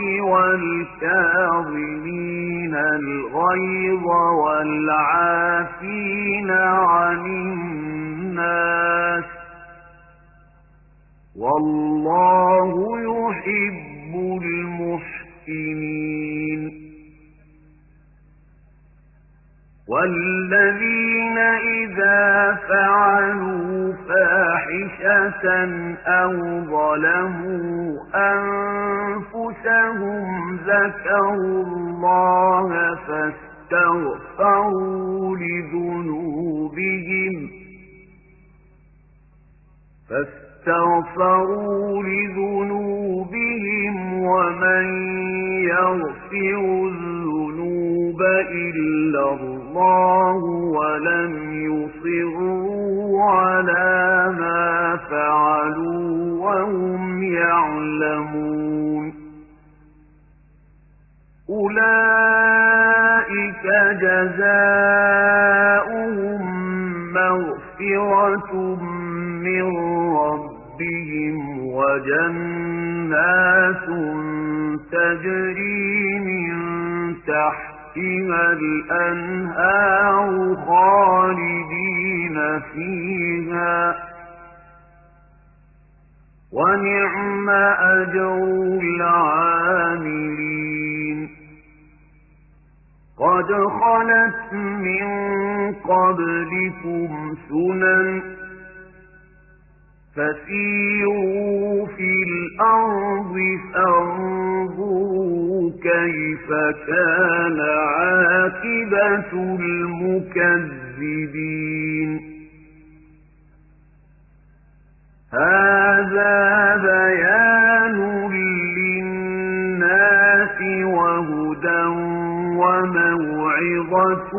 والكاظمين الغيظ والعافين عن الناس والله يحب المحسنين والذين إذا فعلوا فاحشة أو ظلموا أنفسهم ذكروا الله فاستغفروا لذنوبهم فاستغفروا لذنوبهم ومن يغفر الذنوب إلا الله ولم يصروا على ما فعلوا وهم يعلمون أولئك جزاؤهم مغفرة من ربهم وجنات تجري من تحتها الأنهار خالدين فيها ونعم أجر العاملين قد خلت من قبلكم سنن فسيروا في الأرض فانظروا كيف كان عاقبة المكذبين هذا بيان للناس وهدى وموعظة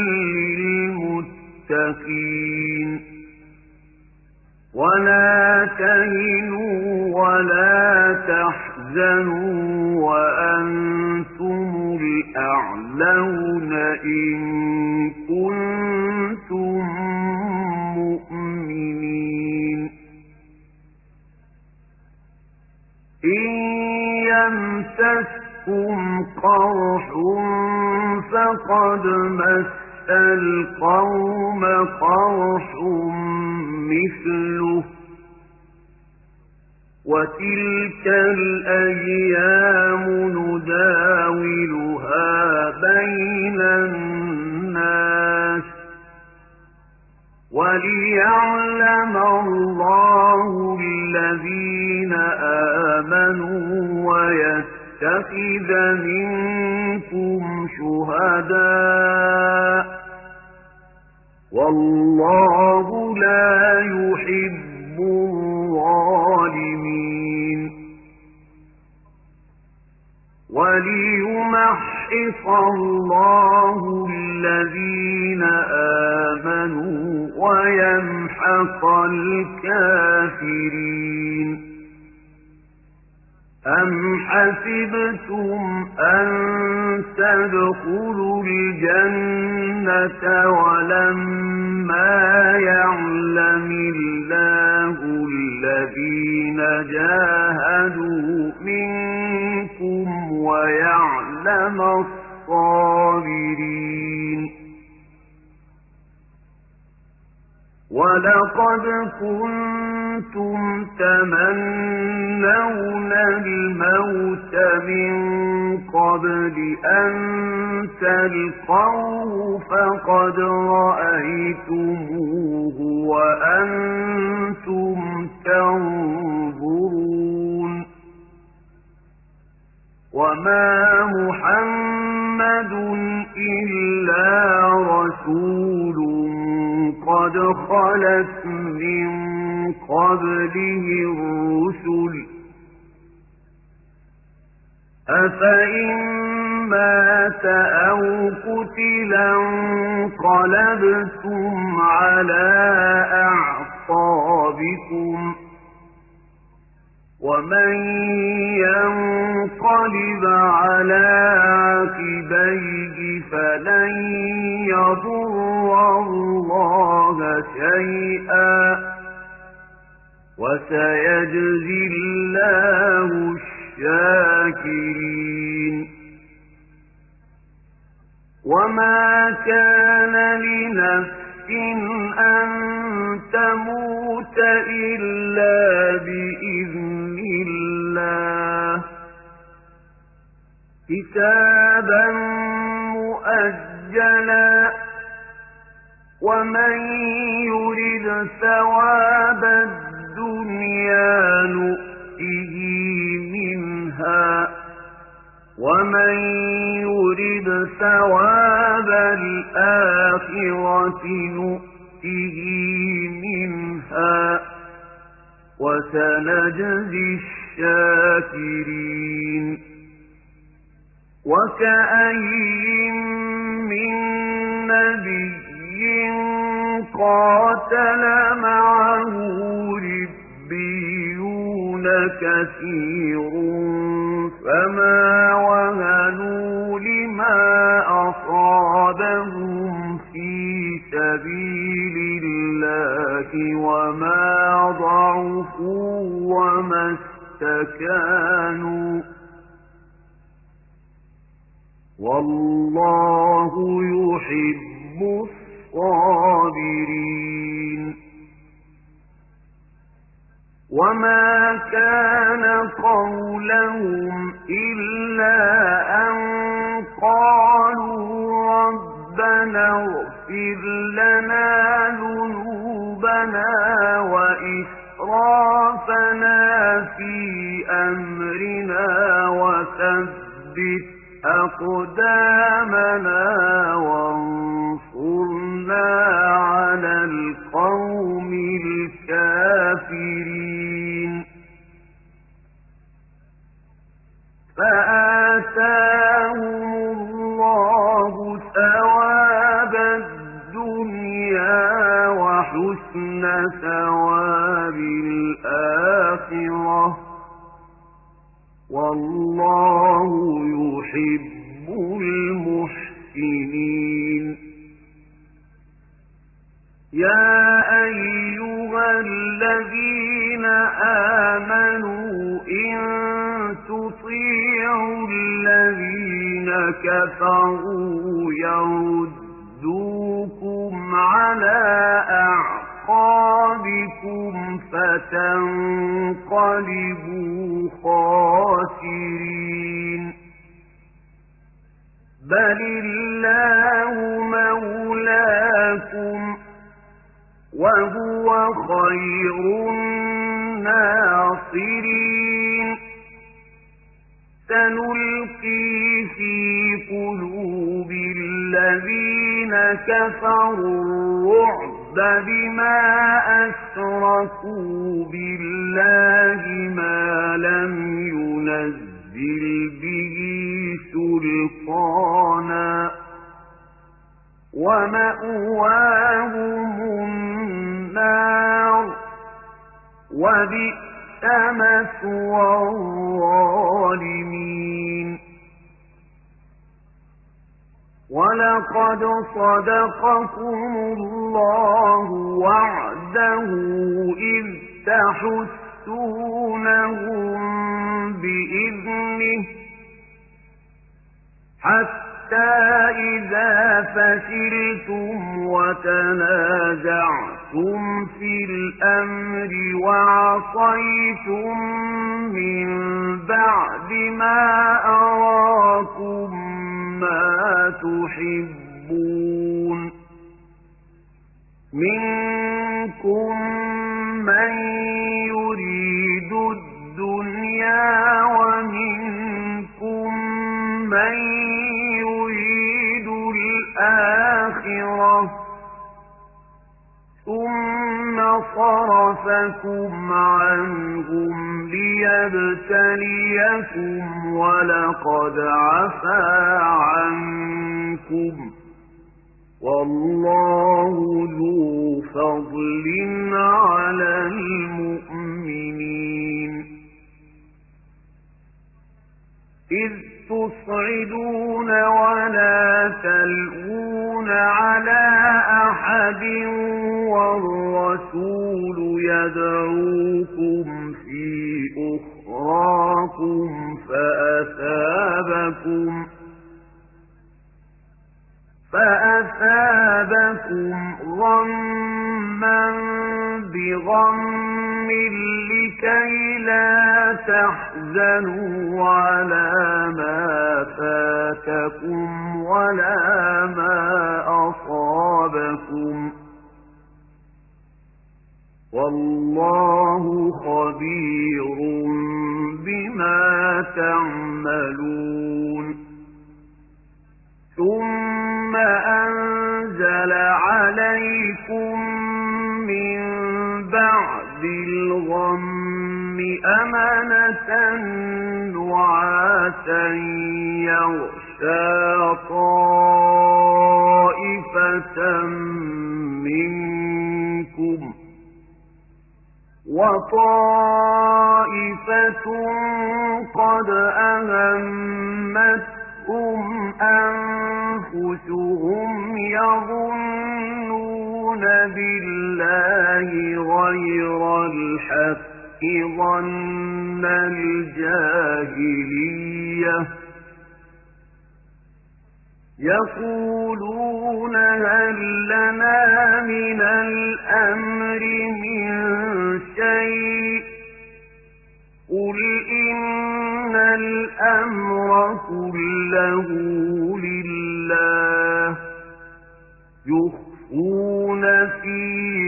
للمتقين ولا تهنوا ولا تحزنوا وأنتم الأعلون إن كنتم مؤمنين إن يمسسكم قرح فقد مس القوم قرح مثله وتلك الأيام نداولها بين الناس وليعلم الله الذين آمنوا ويتخذ منكم شهداء والله لا يحب الظالمين وليمحص الله الذين آمنوا ويمحق الكافرين أم حسبتم أن تدخلوا الجنة ولما يعلم الله الذين وَلَقَدْ كُنتُمْ تَمَنَّوْنَ الْمَوْتَ مِنْ قَبْلِ أَنْ تَلْقَوْهُ فَقَدْ رَأَيْتُمُوهُ وَأَنْتُمْ تَنْظُرُونَ وَمَا مُحَمَّدٌ إِلَّا رَسُولٌ قَدْ خَلَتْ مِنْ قَبْلِهِ الرُّسُلُ أَفَإِنْ مَاتَ أَوْ قُتِلَ انقَلَبْتُمْ عَلَى أَعْقَابِكُمْ وَمَنْ يَنقَلِبْ عَلَى عَقِبَيْهِ فَلَنْ يَضُرَّ اللَّهَ شَيْئًا وَسَيَجْزِي اللَّهُ الشَّاكِرِينَ وَمَا كَانَ لِنَفْسٍ أَن تَمُوتَ إِلَّا بِإِذْنِ اللَّهِ كِتَابًا مُؤَجَّلًا وَمَنْ يُرِدْ ثَوَابَ الدُّنْيَا نُؤْتِهِ مِنْهَا وَمَنْ يُرِدْ ثَوَابَ الْآخِرَةِ نُؤْتِهِ مِنْهَا وَسَنَجْزِي الشَّاكِرِينَ وَكَأَيِّن مِّن نَّبِيٍّ قَاتَلَ مَعَهُ رِبِّيُّونَ كَثِيرٌ فَمَا وَهَنُوا لِمَا أَصَابَهُمْ فِي سَبِيلِ اللَّهِ وَمَا ضَعُفُوا وَمَا اسْتَكَانُوا وَاللَّهُ يُحِبُّ الصَّابِرِينَ وَمَا كَانَ قَوْلَهُمْ إِلَّا أَن قَالُوا رَبَّنَا اغْفِرْ لَنَا ذُنُوبَنَا وَإِسْرَافَنَا فِي أَمْرِنَا وَثَبِّتْ أَقْدَامَنَا وَانصُرْنَا عَلَى الْقَوْمِ الْكَافِرِينَ فَآتَاهُمُ اللَّهُ ثَوَابَ الدُّنْيَا وَحُسْنَ ثَوَابِ الْآخِرَةِ وَاللَّهُ يُحِبُّ الْمُحْسِنِينَ يَا أَيُّهَا الَّذِينَ آمَنُوا إِن تُطِيعُوا الَّذِينَ كَفَرُوا يَرُدُّوكُمْ عَلَى أَعْقَابِكُمْ فَتَنقَلِبُوا خَاسِرِينَ بَلِ اللَّهُ مَوْلَاكُمْ وَهُوَ خَيْرُ النَّاصِرِينَ سَنُلْقِي فِي قُلُوبِ الَّذِينَ كَفَرُوا الرُّعْبَ بِمَا أَشْرَكُوا بِاللَّهِ مَا لَمْ يُنَزِّلْ بِهِ سُلْطَانًا وَمَأْوَاهُمُ النَّارُ وَبِئْسَ مَثْوَى الظَّالِمِينَ وَلَقَدْ صَدَقَكُمُ اللَّهُ وَعْدَهُ إِذْ تَحُسُّونَهُم بِإِذْنِهِ حَتَّى إِذَا فَشِلْتُمْ وتنازعتم في الأمر وعصيتم من بعد ما أراكم ما تحبون منكم من يريد الدنيا ومنكم من يريد الآخرة ثم صرفكم عنهم ليبتليكم ولقد عفا عنكم والله ذو فضل على المؤمنين إذ تصعدون ولا تلوون على أحد والرسول يدعوكم في أخراكم فأثابكم فأثابكم غما بغم لكي لا تحزنوا على ما فاتكم ولا ما أصابكم والله خبير بما تعملون ثم أنزل عليكم من بعد الغم أمنة نعاسا يغشى طائفة منكم وطائفة قد أهمتهم أنفسهم يظنون بالله غير الحق ظن الجاهلية يقولون هل لنا من الأمر من شيء قل إن الأمر كله لله يخفون في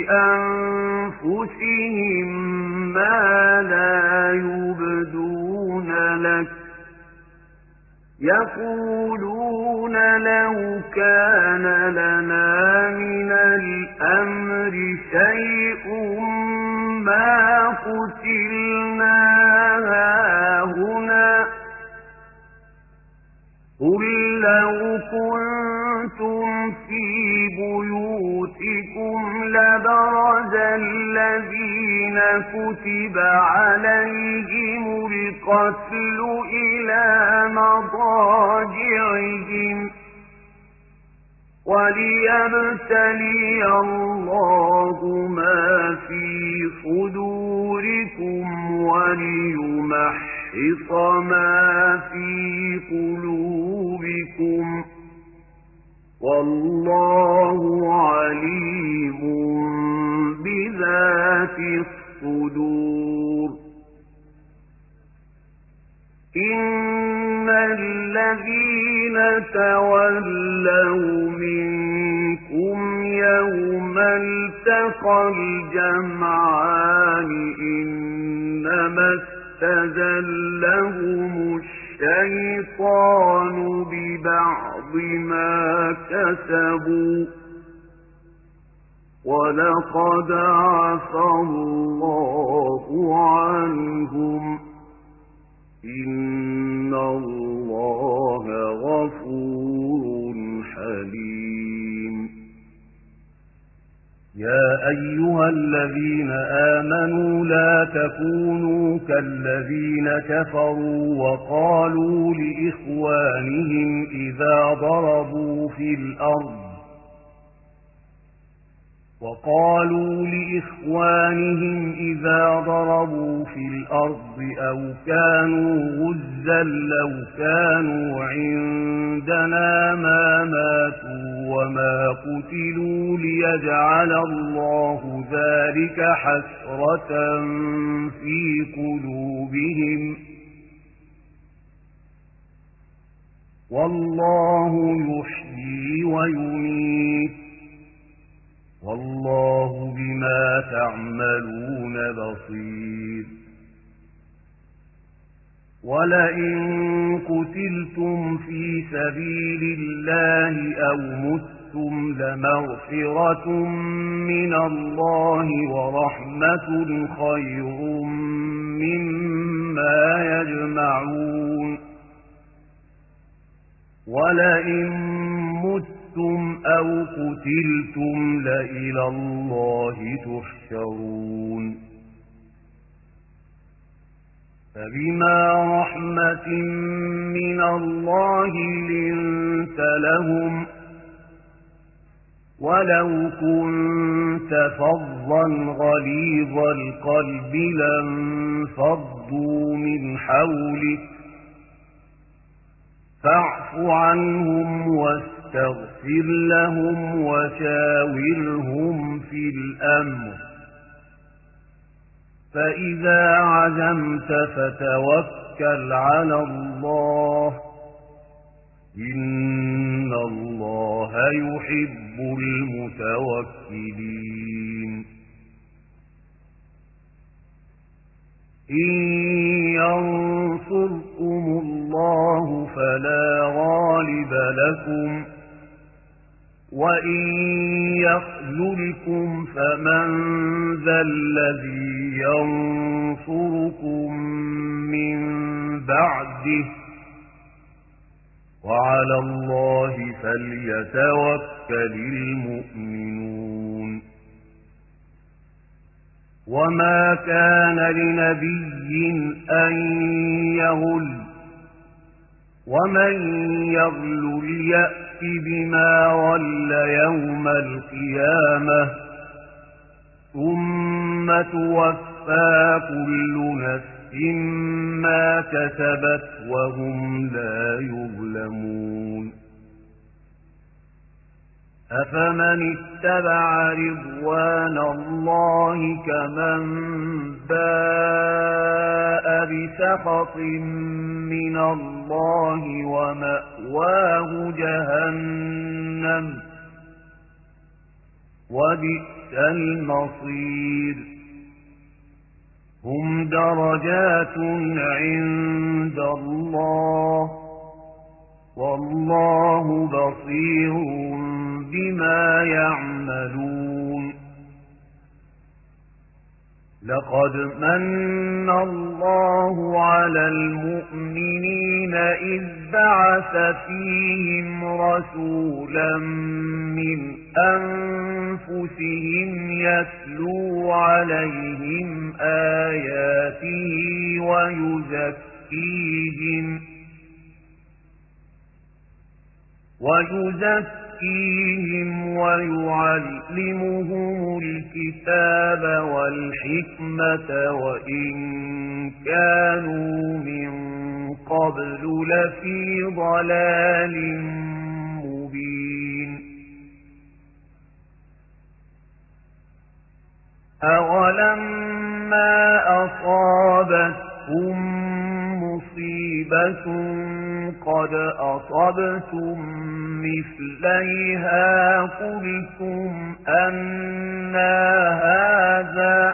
أنفسهم ما لا يبدون لك يقولون لو كان لنا من الأمر شيء ما قتلنا هاهنا قل لو كنتم في بيوتكم لبرز الذين كتب عليهم القتل إلى مضاجعهم وليبتلي الله ما في صدوركم وليمحص ما في قلوبكم والله عليم بذات الصدور إن الذين تولوا منكم يوم التقى الجمعان إنما استزلهم الشيطان ببعض ما كسبوا ولقد عفا الله عنهم إن الله غفور حليم يا أيها الذين آمنوا لا تكونوا كالذين كفروا وقالوا لإخوانهم إذا ضربوا في الأرض وقالوا لإخوانهم إذا ضربوا في الأرض أو كانوا غزا لو كانوا عندنا ما ماتوا وما قتلوا ليجعل الله ذلك حسرة في قلوبهم والله يحيي ويميت والله بما تعملون بصير ولئن قتلتم في سبيل الله أو متم لمغفرة من الله ورحمة خير مما يجمعون ولئن متم أو قتلتم لإلى الله تحشرون فبما رحمة من الله لنت لهم ولو كنت فظا غليظ القلب لانفضوا من حولك فاعف عنهم واستغفر لهم وشاورهم في الأمر فإذا عزمت فتوكل على الله إن الله يحب المتوكلين إن ينصركم الله فلا غالب لكم وإن يخذلكم فمن ذا الذي ينصركم من بعده وعلى الله فليتوكل المؤمنون وما كان لنبي أن يغل ومن يغل يأت بما غل يوم القيامة ثم توفى كل نفس ما كسبت وهم لا يظلمون أفمن اتبع رضوان الله كمن باء بسخط من الله ومأواه جهنم وبئس المصير هم درجات عند الله والله بصير بما يعملون لقد من الله على المؤمنين إذ بعث فيهم رسولا من أنفسهم يتلو عليهم آياته ويزكيهم ويزكيهم ويعلمهم الكتاب والحكمة وإن كانوا من قبل لفي ضلال مبين أولما أصابتهم مصيبة قد أصبتم مثليها قلتم أنى هذا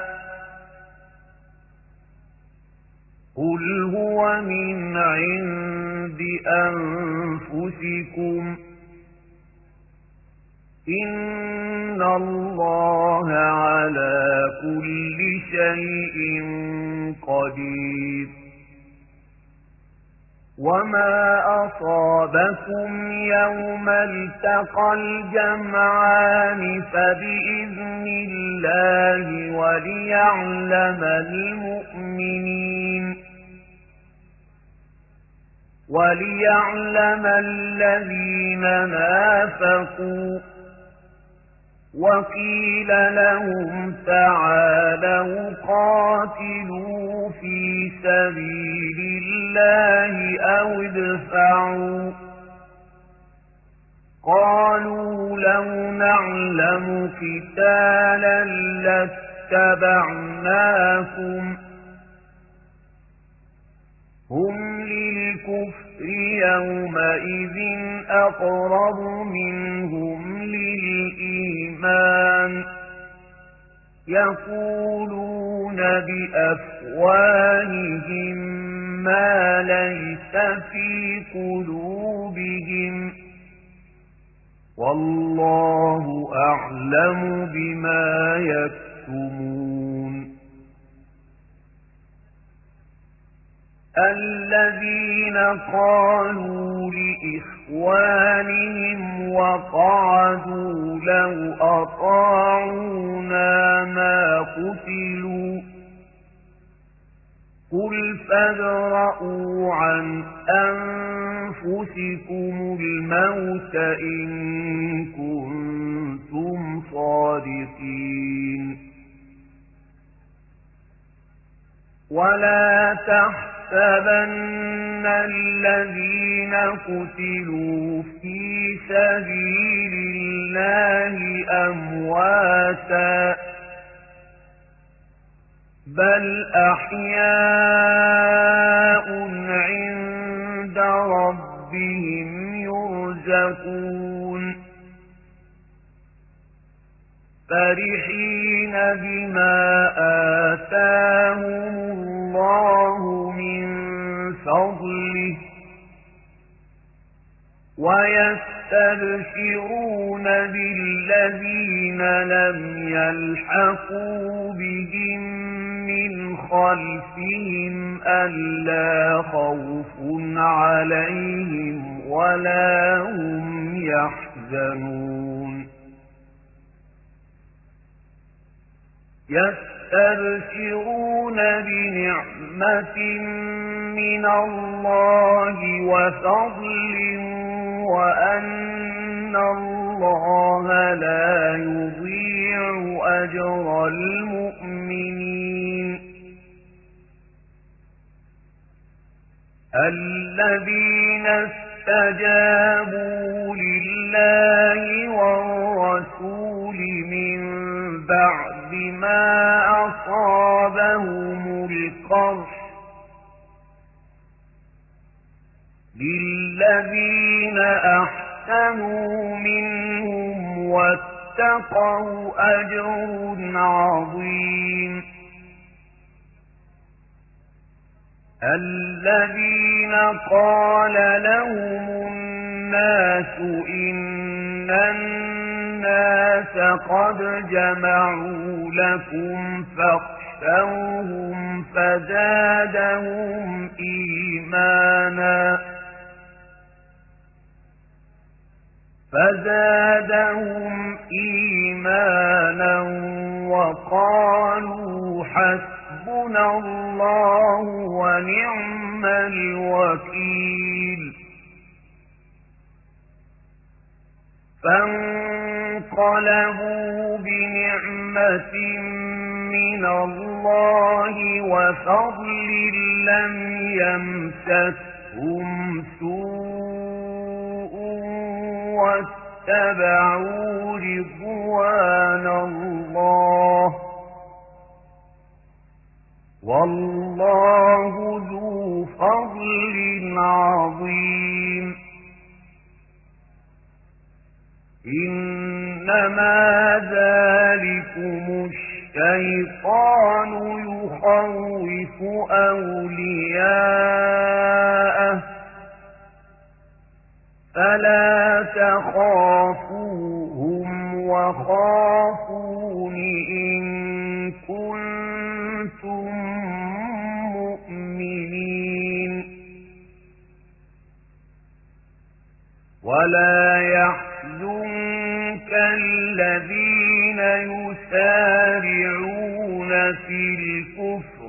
قل هو من عند أنفسكم إن الله على كل شيء قدير وما أصابكم يوم التقى الجمعان فبإذن الله وليعلم المؤمنين وليعلم الذين نافقوا وقيل لهم تعالوا قاتلوا في سبيل الله أو ادفعوا قالوا لو نعلم قتالا لاتبعناكم هم للكفر يومئذ أقرب منهم للإيمان يقولون بأفواههم ما ليس في قلوبهم والله أعلم بما يكتمون الذين قالوا لإخوانهم وقعدوا لو أطاعونا ما قتلوا قل فادرءوا عن أنفسكم الموت إن كنتم صادقين ولا تحسبن الذين قتلوا في سبيل الله أمواتا بل أحياء عند ربهم يرزقون فرحين بما آتاهم الله من فضله ويستبشرون بالذين لم يلحقوا بهم من خلفهم ألا خوف عليهم ولا هم يحزنون يستبشرون بنعمة من الله وفضل وأن الله لا يضيع أجر المؤمنين الذين استجابوا لله والرسول من بعد ما أصابهم القرح للذين أحسنوا منهم واتقوا أجر عظيم الذين قال لهم الناس إن الناس قد جمعوا لكم فاخشوهم فزادهم إيمانا فزادهم إيمانا وقالوا حسبنا الله ونعم الوكيل فانقلبوا بنعمة من الله وفضل لم يمسسهم سوء واتبعوا رضوان الله والله ذو فضل عظيم إنما ذلكم الشيطان يخوف أولياءه فلا تخافوهم وخافون إن كنتم مؤمنين ولا يحزنك الذين يسارعون في الكفر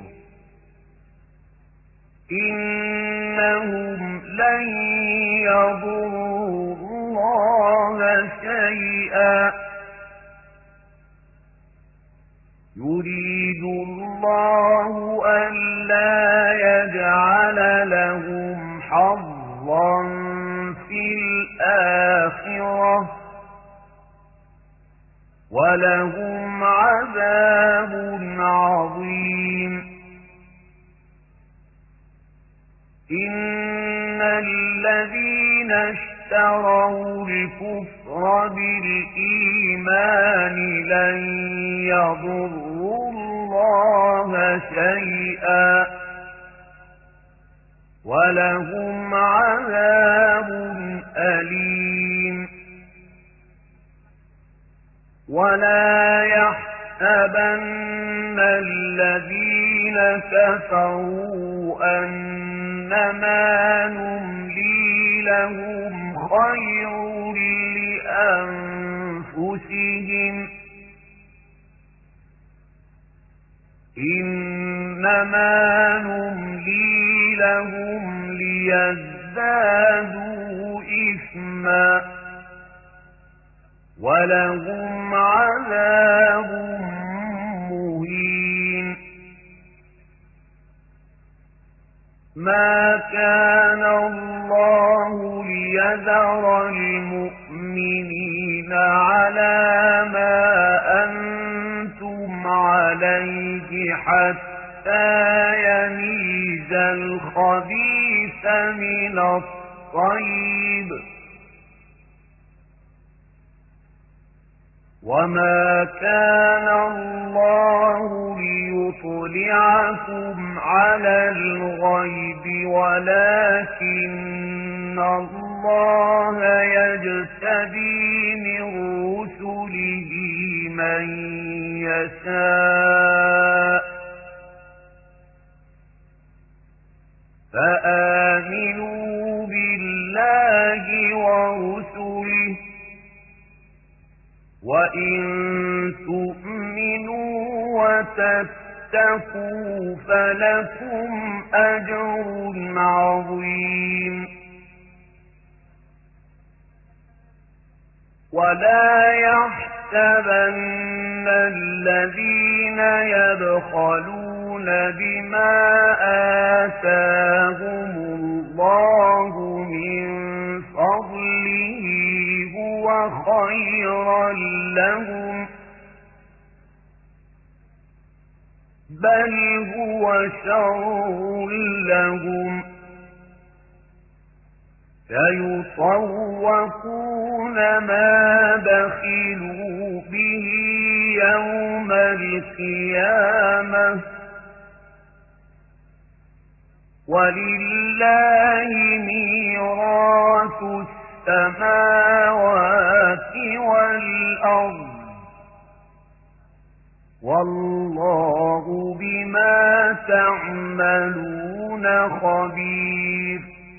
إنهم لن يضروا الله شيئا يريد الله ألا يجعل لهم حظا في الآخرة ولهم عذاب عظيم. إن الذين اشتروا الكفر بالإيمان لن يضروا الله شيئا ولهم عذاب أليم. ولا يحسبن الذين كفروا أنما نملي لهم خير لأنفسهم إنما نملي لهم ليزدادوا إثما ولهم عذاب مهين. ما كان الله ليذر المؤمنين على ما أنتم عليه حتى يميز الخبيث من الطيب وما كان الله ليطلعكم على الغيب ولكن الله يجتبي من رسله من يشاء فآمنوا بالله ورسله وإن تؤمنوا وتتقوا فلكم أجر عظيم. ولا يحسبن الذين يبخلون بما آتاهم الله من فضله هو خيرا لهم بل هو شر لهم سيطوقون ما بخلوا به يوم القيامة ولله ميراث السماوات والأرض والله بما تعملون خبير.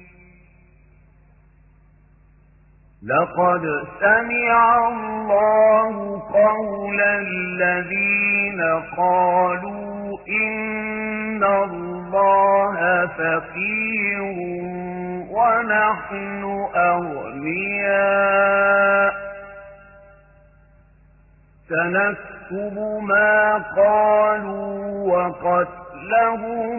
لقد سمع الله قول الذين قالوا إن الله فقير ونحن أغنياء سنكتب ما قالوا وقتلهم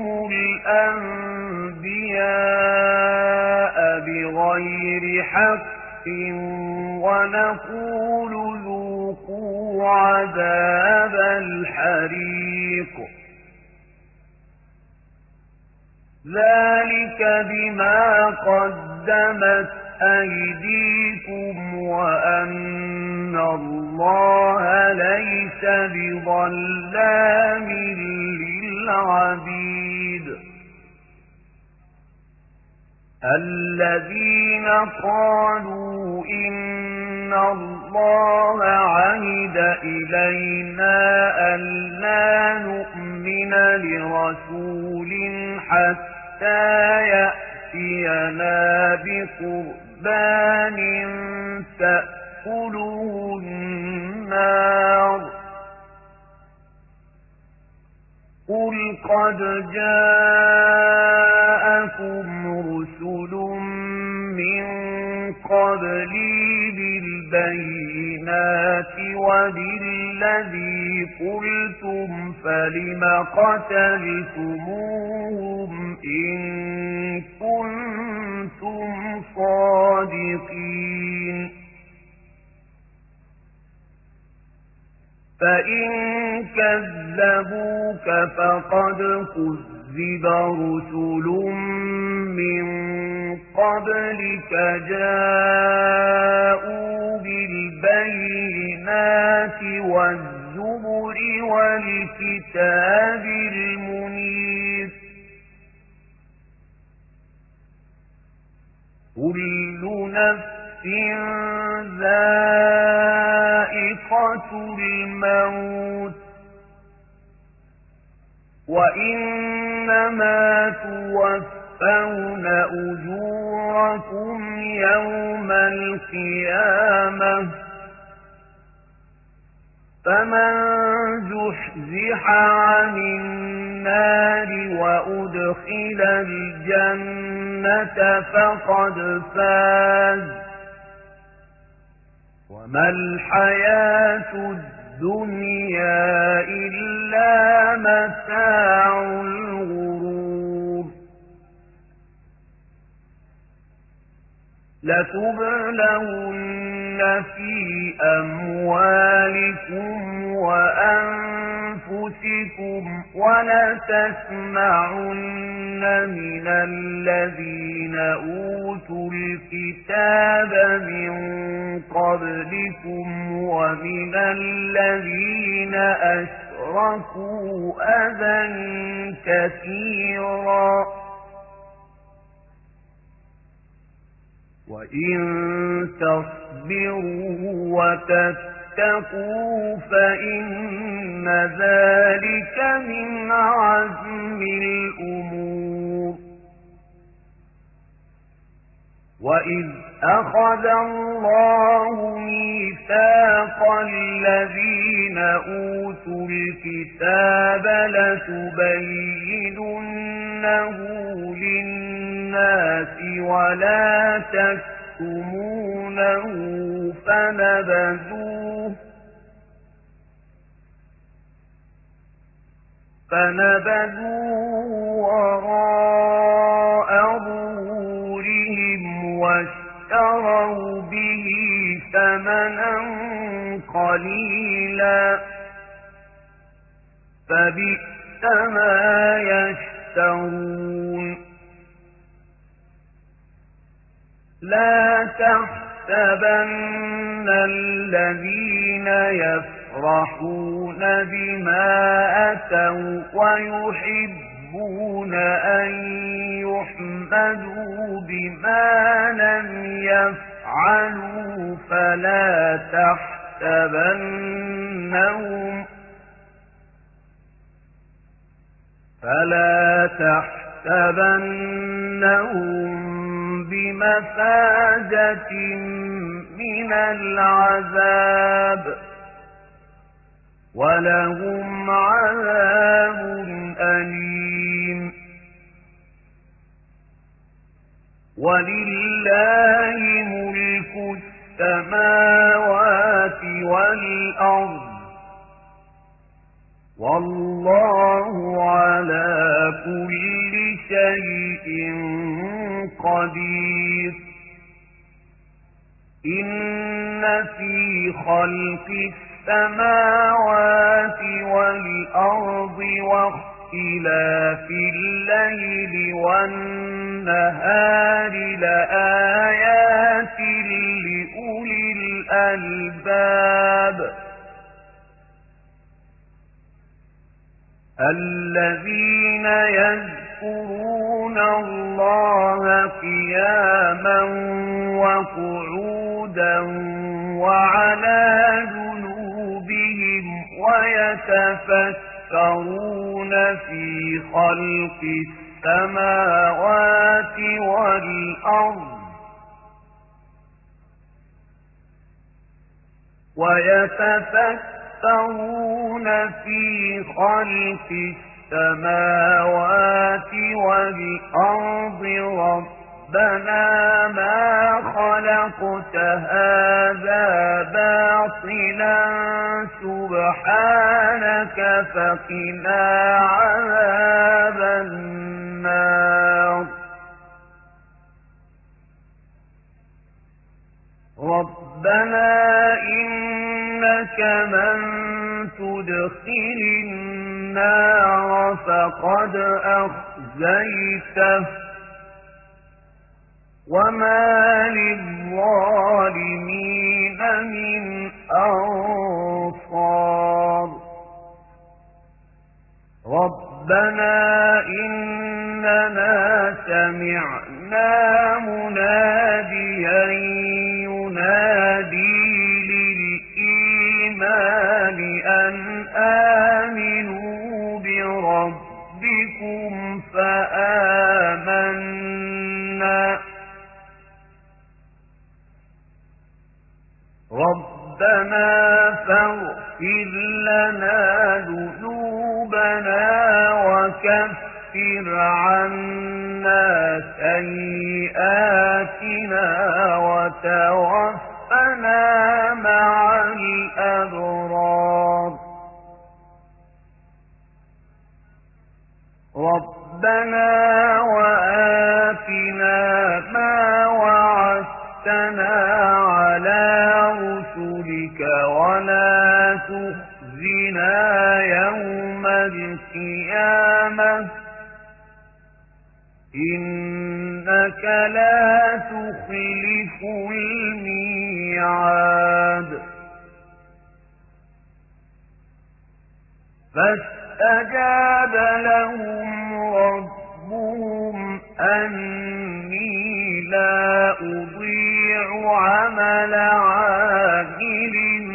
الأنبياء بغير حق ونقول ذوقوا عذاب الحريق ذلك بما قدمت أيديكم وأن الله ليس بظلام للعبيد. الذين قالوا إن الله عهد إلينا ألا نؤمن لرسول حتى يأتينا بقربان تأكله النار قل قد جاءكم رسل من قبلي بالبينات البينات وبالذي قلتم فلم قتلتموهم إن كنتم صادقين فإن كذبوك فقد كذب رسل من قبلك جاءوا بالبينات والزبر والكتاب المنير كل نفس ذائقة الموت وإنما توفون أجوركم يوم القيامة فمن زحزح عن النار وأدخل الجنة فقد فاز وما الحياة الدنيا إلا متاع الغرور لتبلون في أموالكم وأنفسكم ولتسمعن من الذين أوتوا الكتاب من قبلكم ومن الذين أشركوا أذى كثيرا وإن تصبروا وتتقوا فإن ذلك من عزم الأمور وإذ أخذ الله ميثاق الذين أوتوا الكتاب لتبيننه للناس ولا تكتمونه فنبذوه فنبذوه وراء ظهورهم واشتروا به ثمنا قليلا فبئس ما يشترون لا تحسبن الذين يفرحون بما أتوا ويحبون أن يحمدوا بما لم يفعلوا فلا تحسبنهم فلا تحسبنهم بمفازة من العذاب ولهم عذاب أليم ولله ملك السماوات والأرض والله على كل شيء قدير إن في خلق السماوات والأرض واختلاف الليل والنهار لآيات لأولي الألباب الذين يذكرون الله قياما وقعودا وعلى جنوبهم ويتفكرون في خلق السماوات والأرض ويتفكرون في خلق السماوات والأرض ربنا ما خلقت هذا باطلا سبحانك فقنا عذاب النار ربنا إنك من تدخل النار فقد أخزيته وما للظالمين من أنصار ربنا إننا سمعنا مناديا ينادي للإيمان أن آمنوا بربكم فآمنا ربنا فاغفر لنا ذنوبنا وكفر عنا سيئاتنا وتوفنا مع الأبرار ربنا وآتنا ما وعدتنا على رسلك ولا تخزنا يوم القيامة إنك لا تخلف الميعاد فاستجاب لهم ربهم أني لا أضيع عمل عامل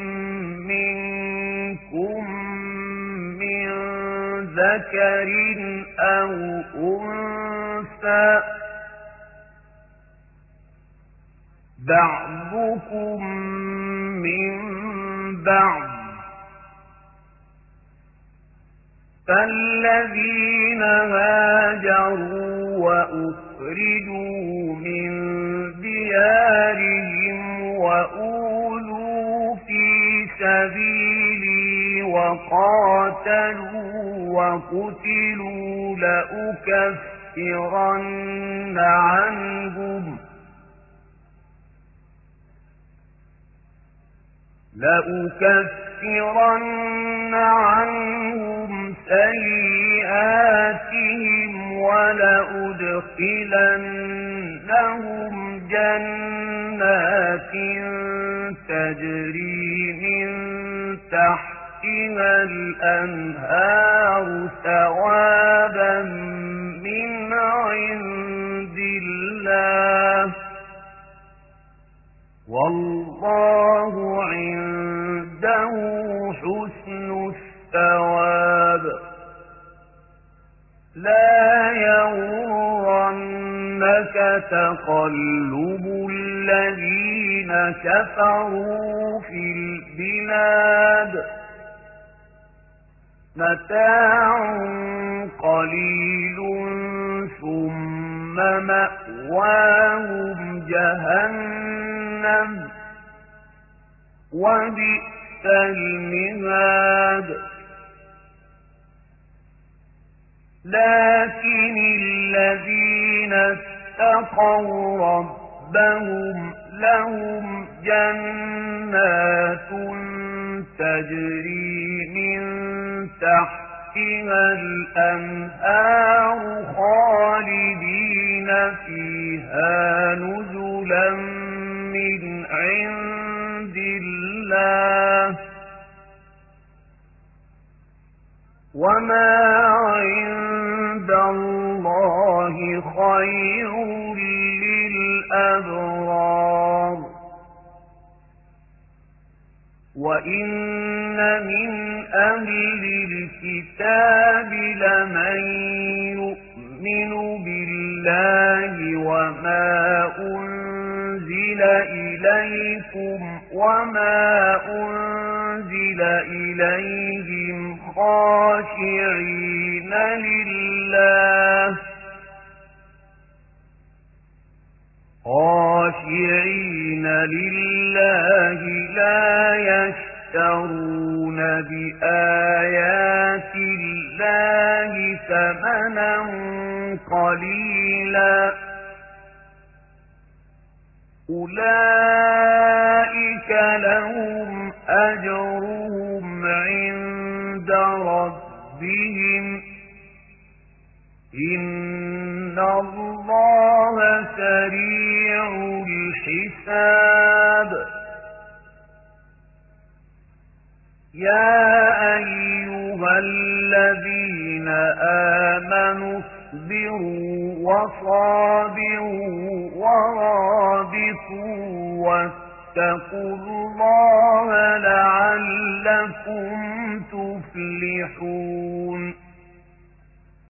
منكم من ذكر أو أنثى بعضكم من بعض فالذين هاجروا وأخرجوا من ديارهم وأوذوا في سبيلي وقاتلوا وقتلوا لأكفرن عنهم لأكفرن عنهم سيئاتهم ولأدخلنهم جنات تجري من تحتها الأنهار ثوابا من عند الله والله عنده حسن الثواب لا يغرنك تقلب الذين كفروا في البلاد متاع قليل ثم مأواهم جهنم وبئس المهاد لكن الذين اتقوا ربهم لهم جنات تجري من تحتها الأنهار خالدين فيها نزلا من عند الله وما عند الله خير للأبرار وإن من أهل الكتاب لمن يؤمن بالله وما أنزل إليكم وما أنزل إليهم خاشعين لله خاشعين لله لا يشترون بآيات الله ثمنا قليلا أولئك لهم أجرهم عند ربهم إن الله سريع الحساب يا أيها الذين آمنوا اصبروا وصابروا ورابطوا واتقوا الله لعلكم تفلحون